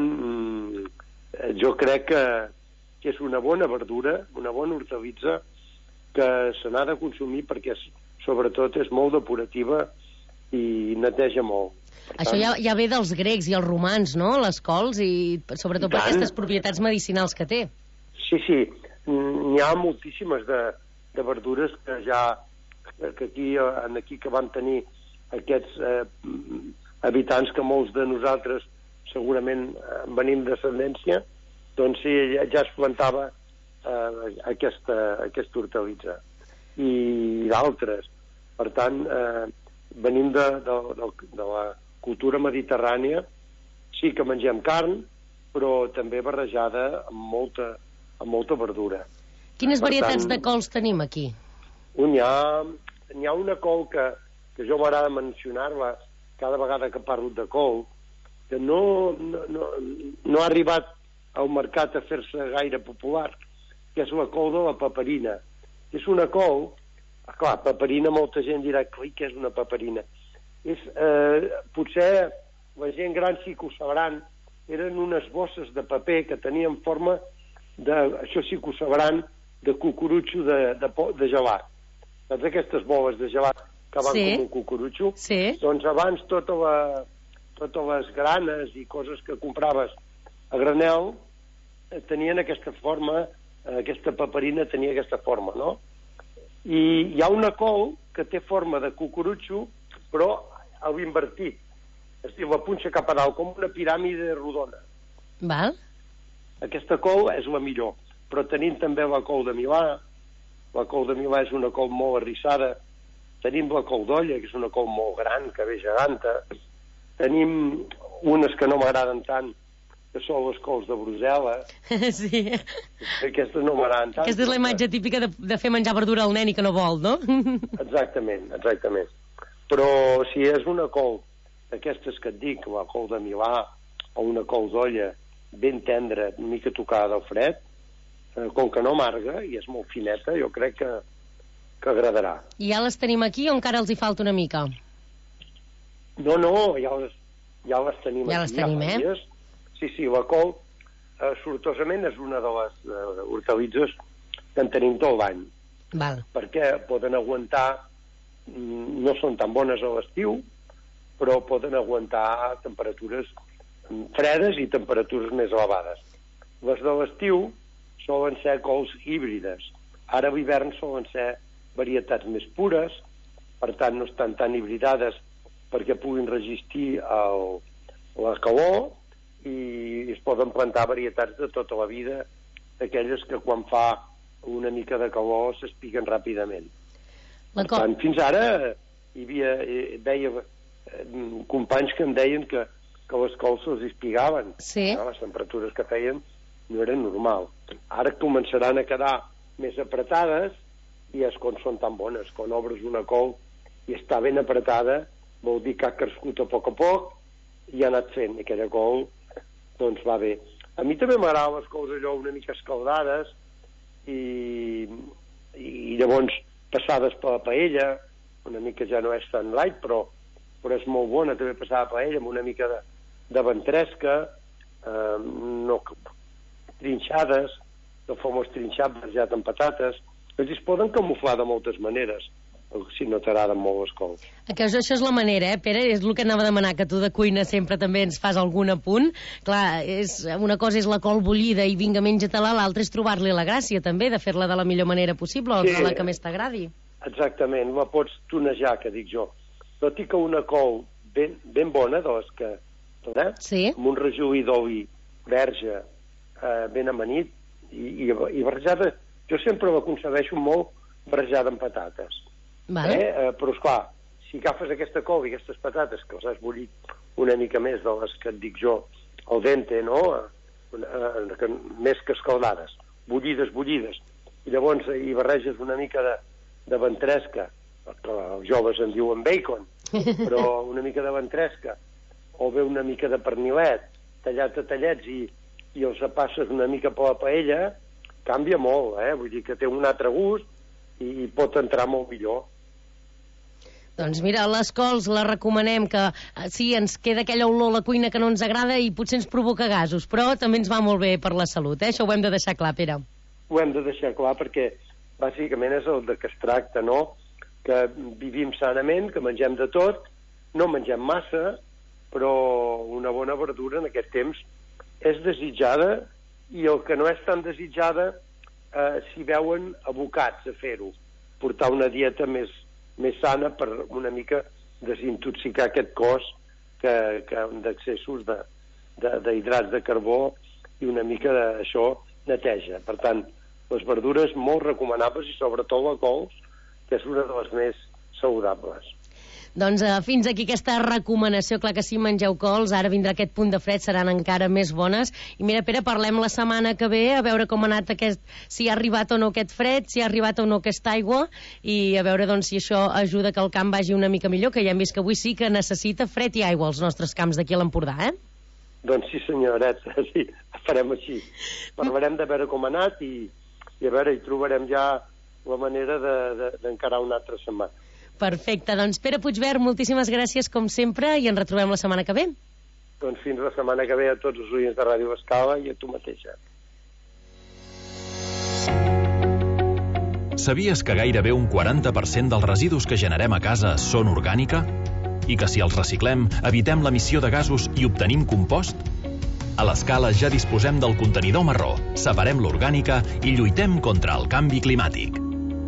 jo crec que, que és una bona verdura, una bona hortalitza, que se n'ha de consumir perquè és, sobretot és molt depurativa i neteja molt. Per Això tant, ja, ja ve dels grecs i els romans, no?, les cols, i sobretot per aquestes propietats medicinals que té. Sí, sí, n'hi ha moltíssimes de, de verdures que ja que aquí, aquí que vam tenir aquests eh, habitants que molts de nosaltres segurament eh, venim d'ascendència, doncs sí, ja, ja es plantava eh, aquesta, aquesta hortalitza i d'altres. Per tant, eh, venim de, de, de, de la cultura mediterrània, sí que mengem carn, però també barrejada amb molta, amb molta verdura. Quines per varietats tant, de cols tenim aquí? N'hi ha, n'hi ha una col que, que jo m'agrada mencionar-la cada vegada que parlo de col, que no, no, no, no ha arribat al mercat a fer-se gaire popular, que és la col de la paperina. És una col, clar, paperina, molta gent dirà que és una paperina. És, eh, potser la gent gran sí que ho sabran, eren unes bosses de paper que tenien forma de, això sí que ho sabran, de cucurutxo de, de, de gelat. Saps aquestes boles de gelat que van Sí. com un cucurutxo? Sí. Doncs abans tota la, totes les granes i coses que compraves a granel eh, tenien aquesta forma, eh, aquesta paperina tenia aquesta forma, no? I hi ha una col que té forma de cucurutxo, però a l'invertit. Es diu la punxa cap a dalt, com una piràmide rodona. Val? Aquesta col és la millor, però tenim també la col de Milà. La col de Milà és una col molt arrissada. Tenim la col d'olla, que és una col molt gran, que ve geganta. Tenim unes que no m'agraden tant, que són les cols de Brussel·les. Sí. Aquestes no m'agraden tant. Aquesta és la imatge típica de, de fer menjar verdura al nen i que no vol, no? Exactament, exactament. Però si és una col d'aquestes que et dic, la col de Milà o una col d'olla ben tendra, una mica tocada del fred, eh, com que no amarga i és molt fineta, jo crec que, que agradarà. I ja les tenim aquí o encara els hi falta una mica? No, no, ja les, ja les tenim Ja aquí. les tenim, ja eh? dies. Sí, sí, la col, eh, sortosament, és una de les eh, hortalitzes que en tenim tot l'any. Val. Perquè poden aguantar, mm, no són tan bones a l'estiu, però poden aguantar temperatures fredes i temperatures més elevades. Les de l'estiu solen ser cols híbrides. Ara a l'hivern solen ser varietats més pures, per tant no estan tan hibridades perquè puguin resistir el, la calor, i es poden plantar varietats de tota la vida, d'aquelles que quan fa una mica de calor s'espiquen ràpidament. Per tant, fins ara hi havia, eh, veia eh, companys que em deien que, que les cols se'ls espigaven. Sí. No, les temperatures que feien no eren normal. Ara començaran a quedar més apretades i és quan són tan bones. Quan obres una col i està ben apretada, vol dir que ha crescut a poc a poc i ha anat fent. I aquella col doncs va bé. A mi també m'agraden les cols allò una mica escaldades i, i llavors passades per la paella, una mica ja no és tan light, però, però és molt bona també passada per paella amb una mica de, de ventresca, eh, no, trinxades, de famós trinxat barrejat amb patates. És dir, es poden camuflar de moltes maneres, si no t'agraden molt les cols. Que això, això és la manera, eh, Pere? És el que anava a demanar, que tu de cuina sempre també ens fas algun apunt. Clar, és, una cosa és la col bullida i vinga, menja-te-la, l'altra és trobar-li la gràcia, també, de fer-la de la millor manera possible, o Sí. de la que més t'agradi. Exactament, la pots tonejar, que dic jo. Tot i que una col ben, ben bona, de les que... Eh? Sí. Amb un rajolí d'oli verge, eh, ben amanit, i, i, i barrejada... Jo sempre l'aconsegueixo molt barrejada amb patates. Vale. Eh? Eh, però, esclar, si agafes aquesta col i aquestes patates, que les has bullit una mica més de les que et dic jo, al dente, no? Eh, eh, que, més que escaldades, bullides, bullides, i llavors eh, hi barreges una mica de, de ventresca, que els joves en diuen bacon, però una mica de ventresca, o bé una mica de pernilet, tallat a tallets, i, i els passes una mica per la paella, canvia molt, eh? Vull dir que té un altre gust i pot entrar molt millor. Doncs mira, les cols les recomanem, que eh, sí, ens queda aquella olor a la cuina que no ens agrada i potser ens provoca gasos, però també ens va molt bé per la salut, eh? Això ho hem de deixar clar, Pere. Ho hem de deixar clar perquè bàsicament és el de què es tracta, no? Que vivim sanament, que mengem de tot, no mengem massa, però una bona verdura en aquest temps és desitjada, i el que no és tan desitjada eh, s'hi veuen abocats a fer-ho, portar una dieta més, més sana per una mica desintoxicar aquest cos que, que d'excessos de, de, d'hidrats de carbó i una mica d'això neteja. Per tant, les verdures molt recomanables i sobretot la col, que és una de les més saludables. Doncs eh, fins aquí aquesta recomanació. Clar que sí, mengeu cols, ara vindrà aquest punt de fred, seran encara més bones. I mira, Pere, parlem la setmana que ve, a veure com ha anat aquest, si ha arribat o no aquest fred, si ha arribat o no aquesta aigua, i a veure doncs, si això ajuda que el camp vagi una mica millor, que ja hem vist que avui sí que necessita fred i aigua als nostres camps d'aquí a l'Empordà, eh? Doncs sí, senyoret, sí, farem així. Parlarem de veure com ha anat i, i a veure, hi trobarem ja la manera de, de, d'encarar una altra setmana. Perfecte, doncs Pere Puigvert, moltíssimes gràcies com sempre i ens retrobem la setmana que ve. Doncs fins la setmana que ve a tots els oients de Ràdio Escala i a tu mateixa. Sabies que gairebé un quaranta per cent dels residus que generem a casa són orgànica? I que si els reciclem, evitem l'emissió de gasos i obtenim compost? A l'Escala ja disposem del contenidor marró, separem l'orgànica i lluitem contra el canvi climàtic.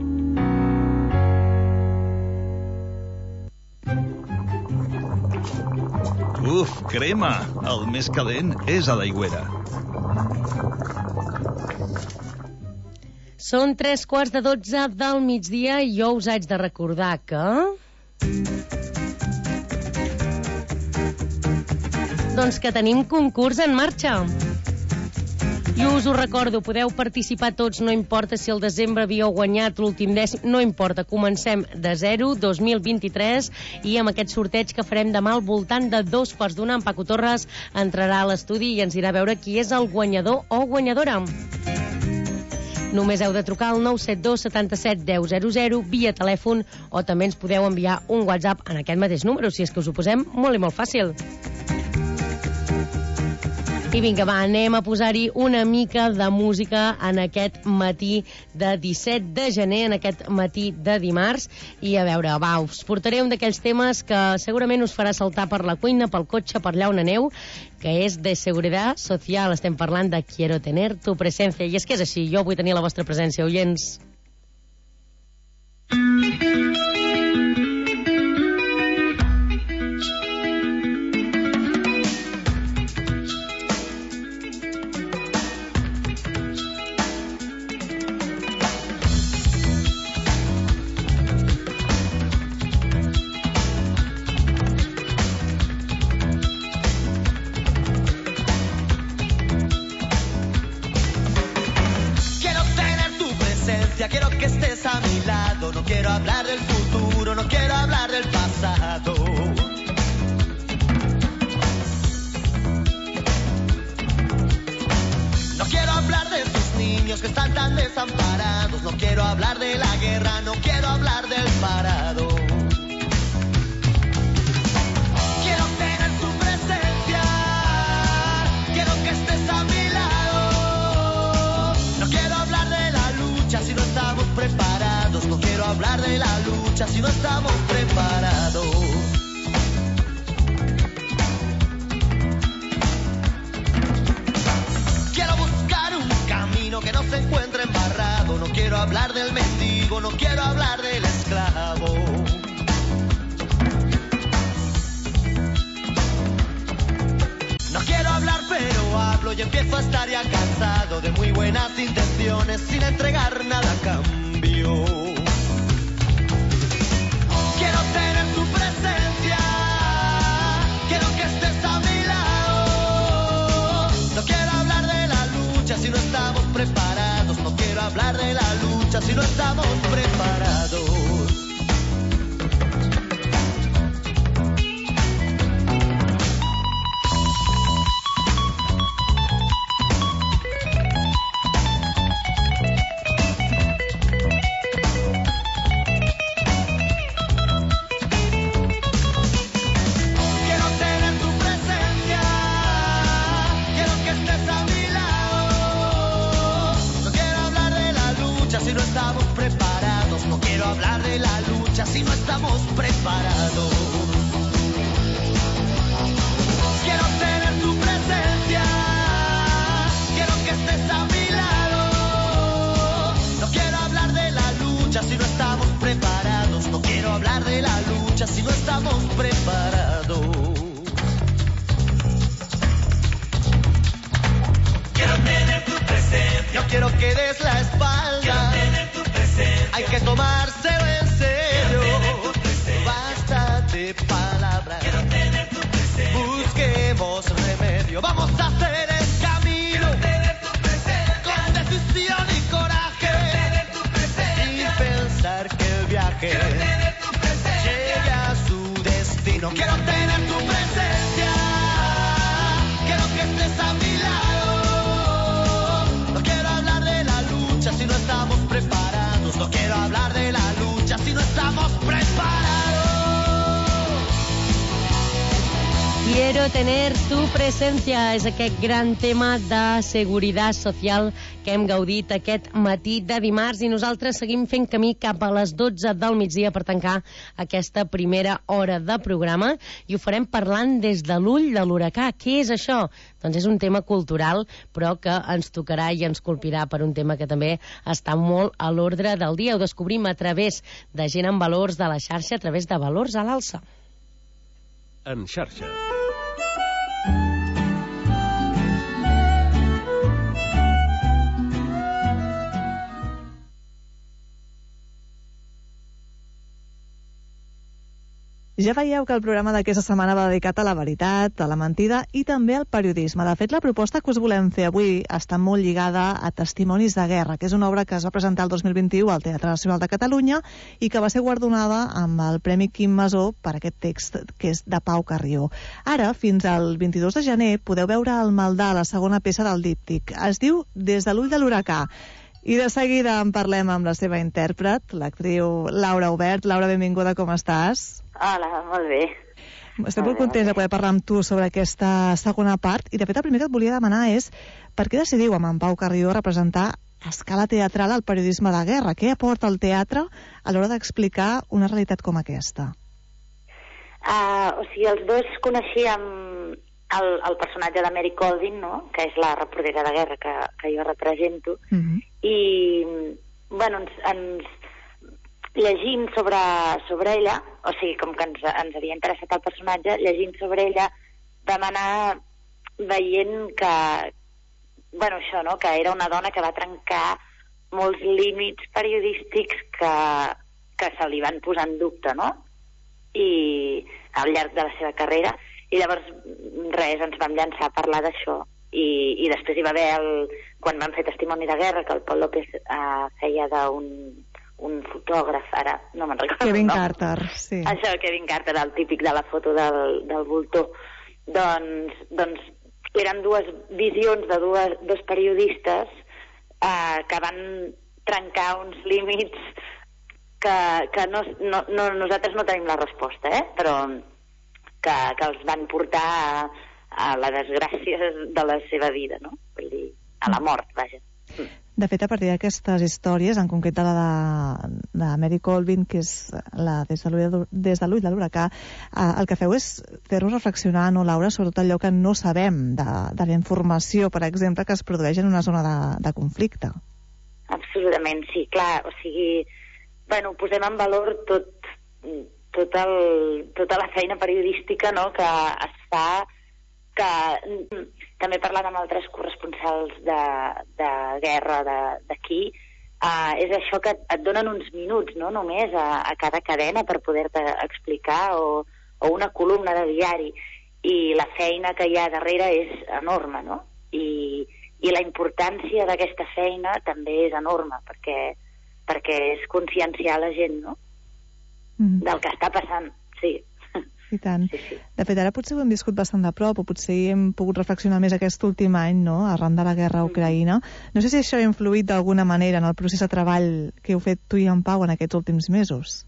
Uf, crema! El més calent és a l'Aigüera. Són tres quarts de dotze del migdia i jo us haig de recordar que... Doncs que tenim concurs en marxa. I us ho recordo, podeu participar tots, no importa si el desembre havíeu guanyat l'últim dècim, no importa, comencem de zero, dos mil vint-i-tres, i amb aquest sorteig que farem demà al voltant de dos quarts d'una, en Paco Torres entrarà a l'estudi i ens dirà a veure qui és el guanyador o guanyadora. Només heu de trucar al nou set dos setanta-set deu zero zero via telèfon o també ens podeu enviar un WhatsApp en aquest mateix número, si és que us ho posem molt i molt fàcil. I vinga, va, anem a posar-hi una mica de música en aquest matí de disset de gener, en aquest matí de dimarts. I a veure, va, us portaré un d'aquells temes que segurament us farà saltar per la cuina, pel cotxe, per allà on aneu, que és de seguretat social. Estem parlant de Quiero tener tu presencia. I és que és així, jo vull tenir la vostra presència, oients. Quiero que estés a mi lado, no quiero hablar del futuro, no quiero hablar del pasado. No quiero hablar de tus niños que están tan desamparados, no quiero hablar de la guerra, no quiero hablar del parado. Quiero tener tu presencia, quiero que estés a mi lado, no quiero hablar de la lucha si no estamos preparados, no quiero hablar de la lucha si no estamos preparados. Quiero buscar un camino que no se encuentre embarrado, no quiero hablar del mendigo, no quiero hablar del esclavo. No quiero hablar pero hablo y empiezo a estar ya cansado de muy buenas intenciones sin entregar nada a cambio. Quiero tener tu presencia, quiero que estés a mi lado. No quiero hablar de la lucha si no estamos preparados, no quiero hablar de la lucha si no estamos preparados. Si no estamos preparados, quiero tener tu presencia, quiero que estés a mi lado. No quiero hablar de la lucha si no estamos preparados, no quiero hablar de la lucha si no estamos preparados. Quiero tener tu presencia, no quiero que des la espalda. Quiero tener tu presencia, hay que tomárselo en serio. Basta de palabras, quiero tener tu presencia. Busquemos remedio, vamos a hacer el camino. Quiero tener tu presencia. Con decisión y coraje. Quiero tener tu presencia. Y pensar que el viaje quiero tener tu presencia. Llegue a su destino. Quiero tener tu presencia, quiero que estés a mi lado. No quiero hablar de la lucha Quiero tener tu presencia. És aquest gran tema de seguretat social que hem gaudit aquest matí de dimarts i nosaltres seguim fent camí cap a les dotze del migdia per tancar aquesta primera hora de programa i ho farem parlant des de l'ull de l'huracà. Què és això? Doncs és un tema cultural però que ens tocarà i ens colpirà per un tema que també està molt a l'ordre del dia. Ho descobrim a través de gent amb valors de la xarxa, a través de Valors a l'Alça. En xarxa. Ja veieu que el programa d'aquesta setmana va dedicat a la veritat, a la mentida i també al periodisme. De fet, la proposta que us volem fer avui està molt lligada a Testimonis de guerra, que és una obra que es va presentar el dos mil vint-i-u al Teatre Nacional de Catalunya i que va ser guardonada amb el Premi Quim Masó per aquest text que és de Pau Carrió. Ara, fins al vint-i-dos de gener, podeu veure el Maldà, la segona peça del díptic. Es diu Des de l'ull de l'huracà. I de seguida en parlem amb la seva intèrpret, l'actriu Laura Obert. Laura, benvinguda, com estàs? Hola, molt bé. Estem molt contents de poder parlar amb tu sobre aquesta segona part i de fet el primer que et volia demanar és per què decidiu amb en Pau Carrió representar a escala teatral el periodisme de guerra? Què aporta el teatre a l'hora d'explicar una realitat com aquesta? Uh, o sigui, els dos coneixíem el, el personatge de Mary Colvin, no? Que és la reportera de guerra que, que jo represento, uh-huh. i bueno, ens, ens llegint sobre, sobre ella, o sigui, com que ens, ens havia interessat el personatge, llegint sobre ella vam anar veient que, bueno, això, no?, que era una dona que va trencar molts límits periodístics que, que se li van posar en dubte, no?, i al llarg de la seva carrera, i llavors res, ens vam llançar a parlar d'això, i, i després hi va haver, el, quan vam fer Testimoni de guerra, que el Pol López eh, feia d'un un fotògraf, ara no me'n recordo. Kevin Carter, sí. Això, Kevin Carter, el típic de la foto del, del voltor. Doncs, doncs eren dues visions de dues, dos periodistes eh, que van trencar uns límits que, que no, no, no, nosaltres no tenim la resposta, eh? Però que, que els van portar a, a la desgràcia de la seva vida, no? Vull dir, a la mort, vaja. De fet, a partir d'aquestes històries, en concret de la de, de Mary Colvin, que és la Des de l'ull de l'huracà, eh, el que feu és fer-nos reflexionar, no, Laura, sobre tot allò que no sabem de, de la informació, per exemple, que es produeix en una zona de, de conflicte. Absolutament, sí, clar, o sigui, bueno, posem en valor tot, tot el, tota la feina periodística, no?, que es fa, que també parlant amb altres corresponsals de, de guerra d'aquí, uh, és això que et donen uns minuts, no?, només a, a cada cadena per poder-te explicar, o, o una columna de diari, i la feina que hi ha darrere és enorme, no?, i, i la importància d'aquesta feina també és enorme, perquè, perquè és conscienciar la gent, no?, mm-hmm. del que està passant, sí. I tant. Sí, sí. De fet, ara potser ho hem viscut bastant de prop, o potser hem pogut reflexionar més aquest últim any, no?, arran de la guerra a Ucraïna. No sé si això ha influït d'alguna manera en el procés de treball que heu fet tu i en Pau en aquests últims mesos.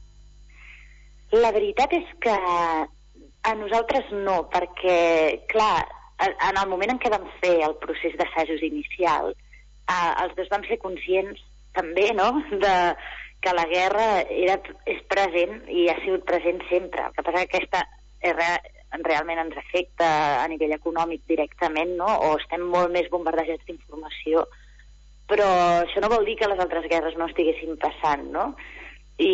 La veritat és que a nosaltres no, perquè, clar, en el moment en què vam fer el procés d'assajos inicial, eh, els dos vam ser conscients també, no?, de que la guerra era, és present i ha sigut present sempre. El que passa que aquesta és re, realment ens afecta a nivell econòmic directament, no?, o estem molt més bombardejats d'informació, però això no vol dir que les altres guerres no estiguessin passant, no? I,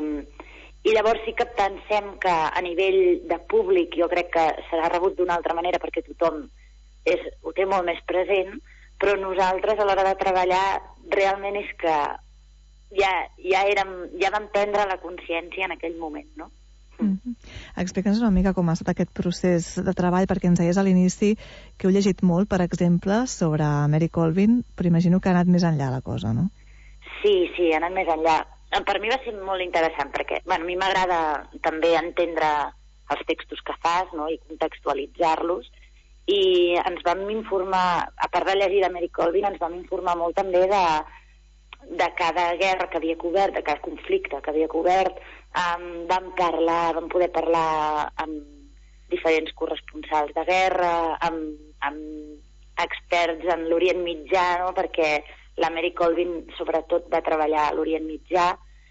i llavors sí que pensem que a nivell de públic jo crec que serà rebut d'una altra manera perquè tothom és, ho té molt més present, però nosaltres a l'hora de treballar realment és que Ja, ja, érem, ja vam prendre la consciència en aquell moment, no? Mm-hmm. Explica'ns una mica com ha estat aquest procés de treball, perquè ens deies a l'inici que heu llegit molt, per exemple, sobre Mary Colvin, però imagino que ha anat més enllà la cosa, no? Sí, sí, ha anat més enllà. Per mi va ser molt interessant, perquè bueno, a mi m'agrada també entendre els textos que fas, no?, i contextualitzar-los, i ens vam informar, a part de llegir de Mary Colvin, ens vam informar molt també de de cada guerra que havia cobert, de cada conflicte que havia cobert, um, vam parlar, vam poder parlar amb diferents corresponsals de guerra, amb, amb experts en l'Orient Mitjà, no? Perquè la Mary Colvin sobretot va treballar a l'Orient Mitjà,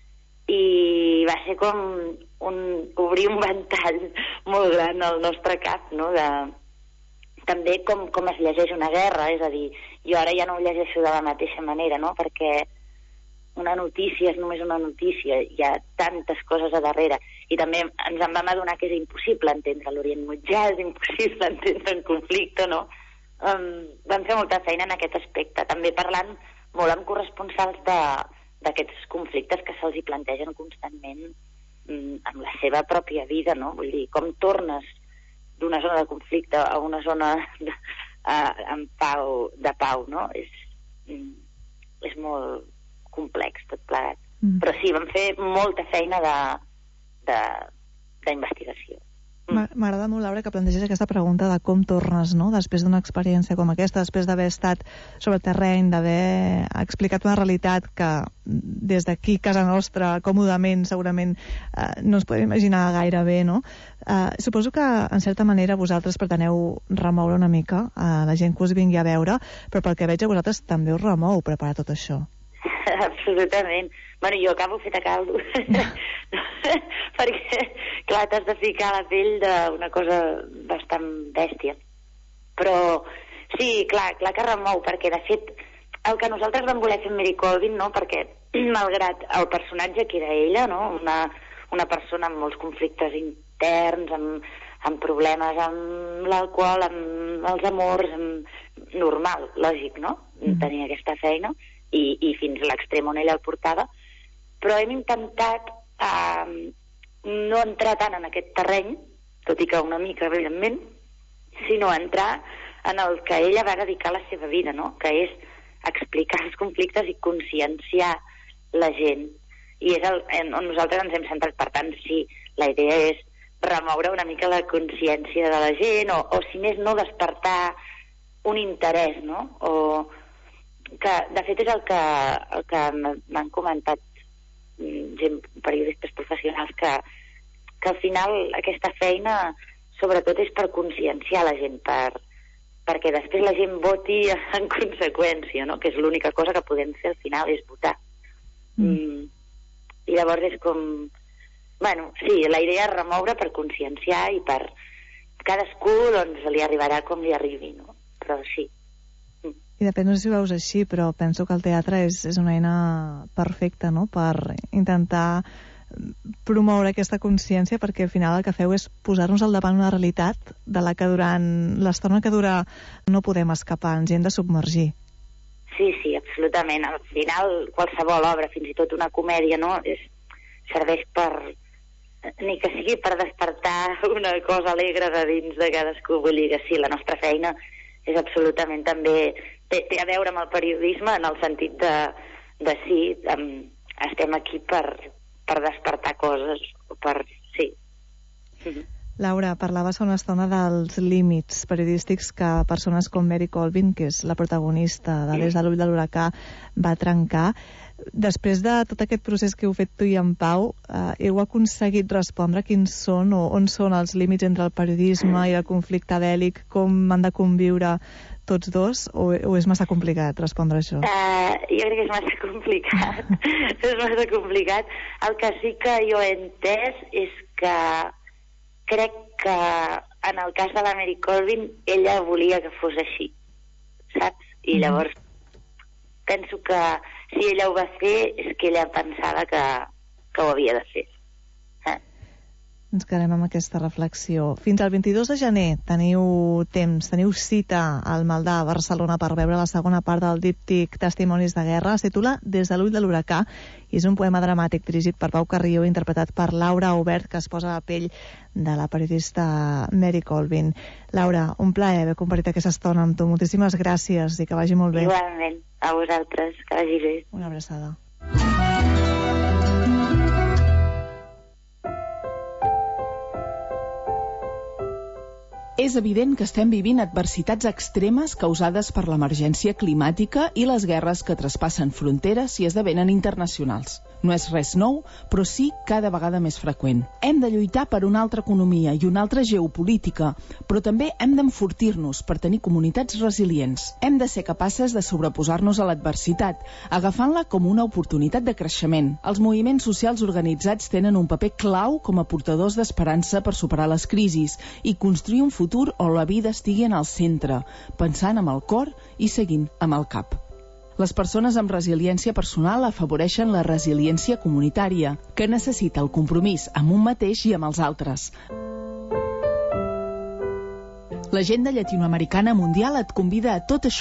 i va ser com un, obrir un ventall molt gran al nostre cap, no? De, també com, com es llegeix una guerra, és a dir, jo ara ja no ho llegeixo de la mateixa manera, no? Perquè una notícia és només una notícia, hi ha tantes coses a darrere, i també ens en vam adonar que és impossible entendre l'Orient Mitjà, és impossible entendre un conflicte, no? Um, vam fer molta feina en aquest aspecte, també parlant molt amb corresponsals de d'aquests conflictes que se'ls hi plantegen constantment mm, amb la seva pròpia vida, no? Vull dir, com tornes d'una zona de conflicte a una zona de, a, en pau, de pau, no? És, mm, és molt complex tot plegat. Mm. Però sí, vam fer molta feina de, de, d'investigació. M'agrada molt, Laura, que plantegis aquesta pregunta de com tornes, no?, després d'una experiència com aquesta, després d'haver estat sobre terreny, d'haver explicat una realitat que des d'aquí, casa nostra, còmodament, segurament eh, no ens podem imaginar gaire bé, no? Eh, suposo que, en certa manera, vosaltres preteneu remoure una mica a la gent que us vingui a veure, però pel que veig a vosaltres també us remou preparar tot això. Absolutament. Bueno, jo acabo fet a caldo. Perquè, clar, t'has de ficar a la pell d'una cosa bastant bèstia. Però, sí, clar, clar que remou, perquè, de fet, el que nosaltres vam voler fer amb Mary Colvin, no?, perquè, malgrat el personatge que era ella, no?, una, una persona amb molts conflictes interns, amb, amb problemes amb l'alcohol, amb els amors, amb... normal, lògic, no?, mm. tenir aquesta feina, i, i fins a l'extrem on ella el portava, però hem intentat eh, no entrar tant en aquest terreny, tot i que una mica, evidentment, sinó entrar en el que ella va dedicar la seva vida, no?, que és explicar els conflictes i conscienciar la gent. I és el, on nosaltres ens hem centrat. Per tant, sí, la idea és remoure una mica la consciència de la gent, o, o si més no, despertar un interès, no?, o que de fet és el que, el que m'han comentat gent, periodistes professionals, que, que al final aquesta feina sobretot és per conscienciar la gent, per, perquè després la gent voti en conseqüència, no?, que és l'única cosa que podem fer al final, és votar. Mm. Mm. I llavors és com... Bueno, sí, la idea és remoure per conscienciar i per... Cadascú, doncs, li arribarà com li arribi, no? Però sí. I depèn, no sé si ho veus així, però penso que el teatre és, és una eina perfecta, no?, per intentar promoure aquesta consciència, perquè al final el que feu és posar-nos al davant una realitat de la que durant l'estona que dura no podem escapar, ens hi hem de submergir. Sí, sí, absolutament. Al final, qualsevol obra, fins i tot una comèdia, no?, és, serveix per... ni que sigui per despertar una cosa alegre de dins de cadascú. Vull dir que sí, la nostra feina és absolutament també... Té, té a veure amb el periodisme en el sentit de, de sí, um, estem aquí per, per despertar coses, per... sí. Mm-hmm. Laura, parlaves fa una estona dels límits periodístics que persones com Mary Colvin, que és la protagonista de Des de l'ull de l'huracà, va trencar. Després de tot aquest procés que heu fet tu i en Pau, eh, heu aconseguit respondre quins són o on són els límits entre el periodisme i el conflicte bèl·lic, com han de conviure tots dos, o, o és massa complicat respondre això? Uh, jo crec que és massa complicat. és massa complicat. El que sí que jo he entès és que crec que en el cas de la Mary Colvin ella volia que fos així, saps? I llavors penso que si ella ho va fer és que ella pensava que, que ho havia de fer. Eh? Ens quedem amb aquesta reflexió. Fins al vint-i-dos de gener teniu temps, teniu cita al Maldà, a Barcelona, per veure la segona part del díptic Testimonis de guerra. Es titula Des de l'ull de l'huracà i és un poema dramàtic dirigit per Pau Carrió, interpretat per Laura Aubert, que es posa a la pell de la periodista Mary Colvin. Laura, un plaer haver compartit aquesta estona amb tu. Moltíssimes gràcies i que vagi molt bé. Igualment, a vosaltres, que vagi bé. Una abraçada. És evident que estem vivint adversitats extremes causades per l'emergència climàtica i les guerres que traspassen fronteres i esdevenen internacionals. No és res nou, però sí cada vegada més freqüent. Hem de lluitar per una altra economia i una altra geopolítica, però també hem d'enfortir-nos per tenir comunitats resilients. Hem de ser capaces de sobreposar-nos a l'adversitat, agafant-la com una oportunitat de creixement. Els moviments socials organitzats tenen un paper clau com a portadors d'esperança per superar les crisis i construir un futur on la vida estigui en el centre, pensant amb el cor i seguint amb el cap. Les persones amb resiliència personal afavoreixen la resiliència comunitària, que necessita el compromís amb un mateix i amb els altres. L'Agenda Llatinoamericana Mundial et convida a tot això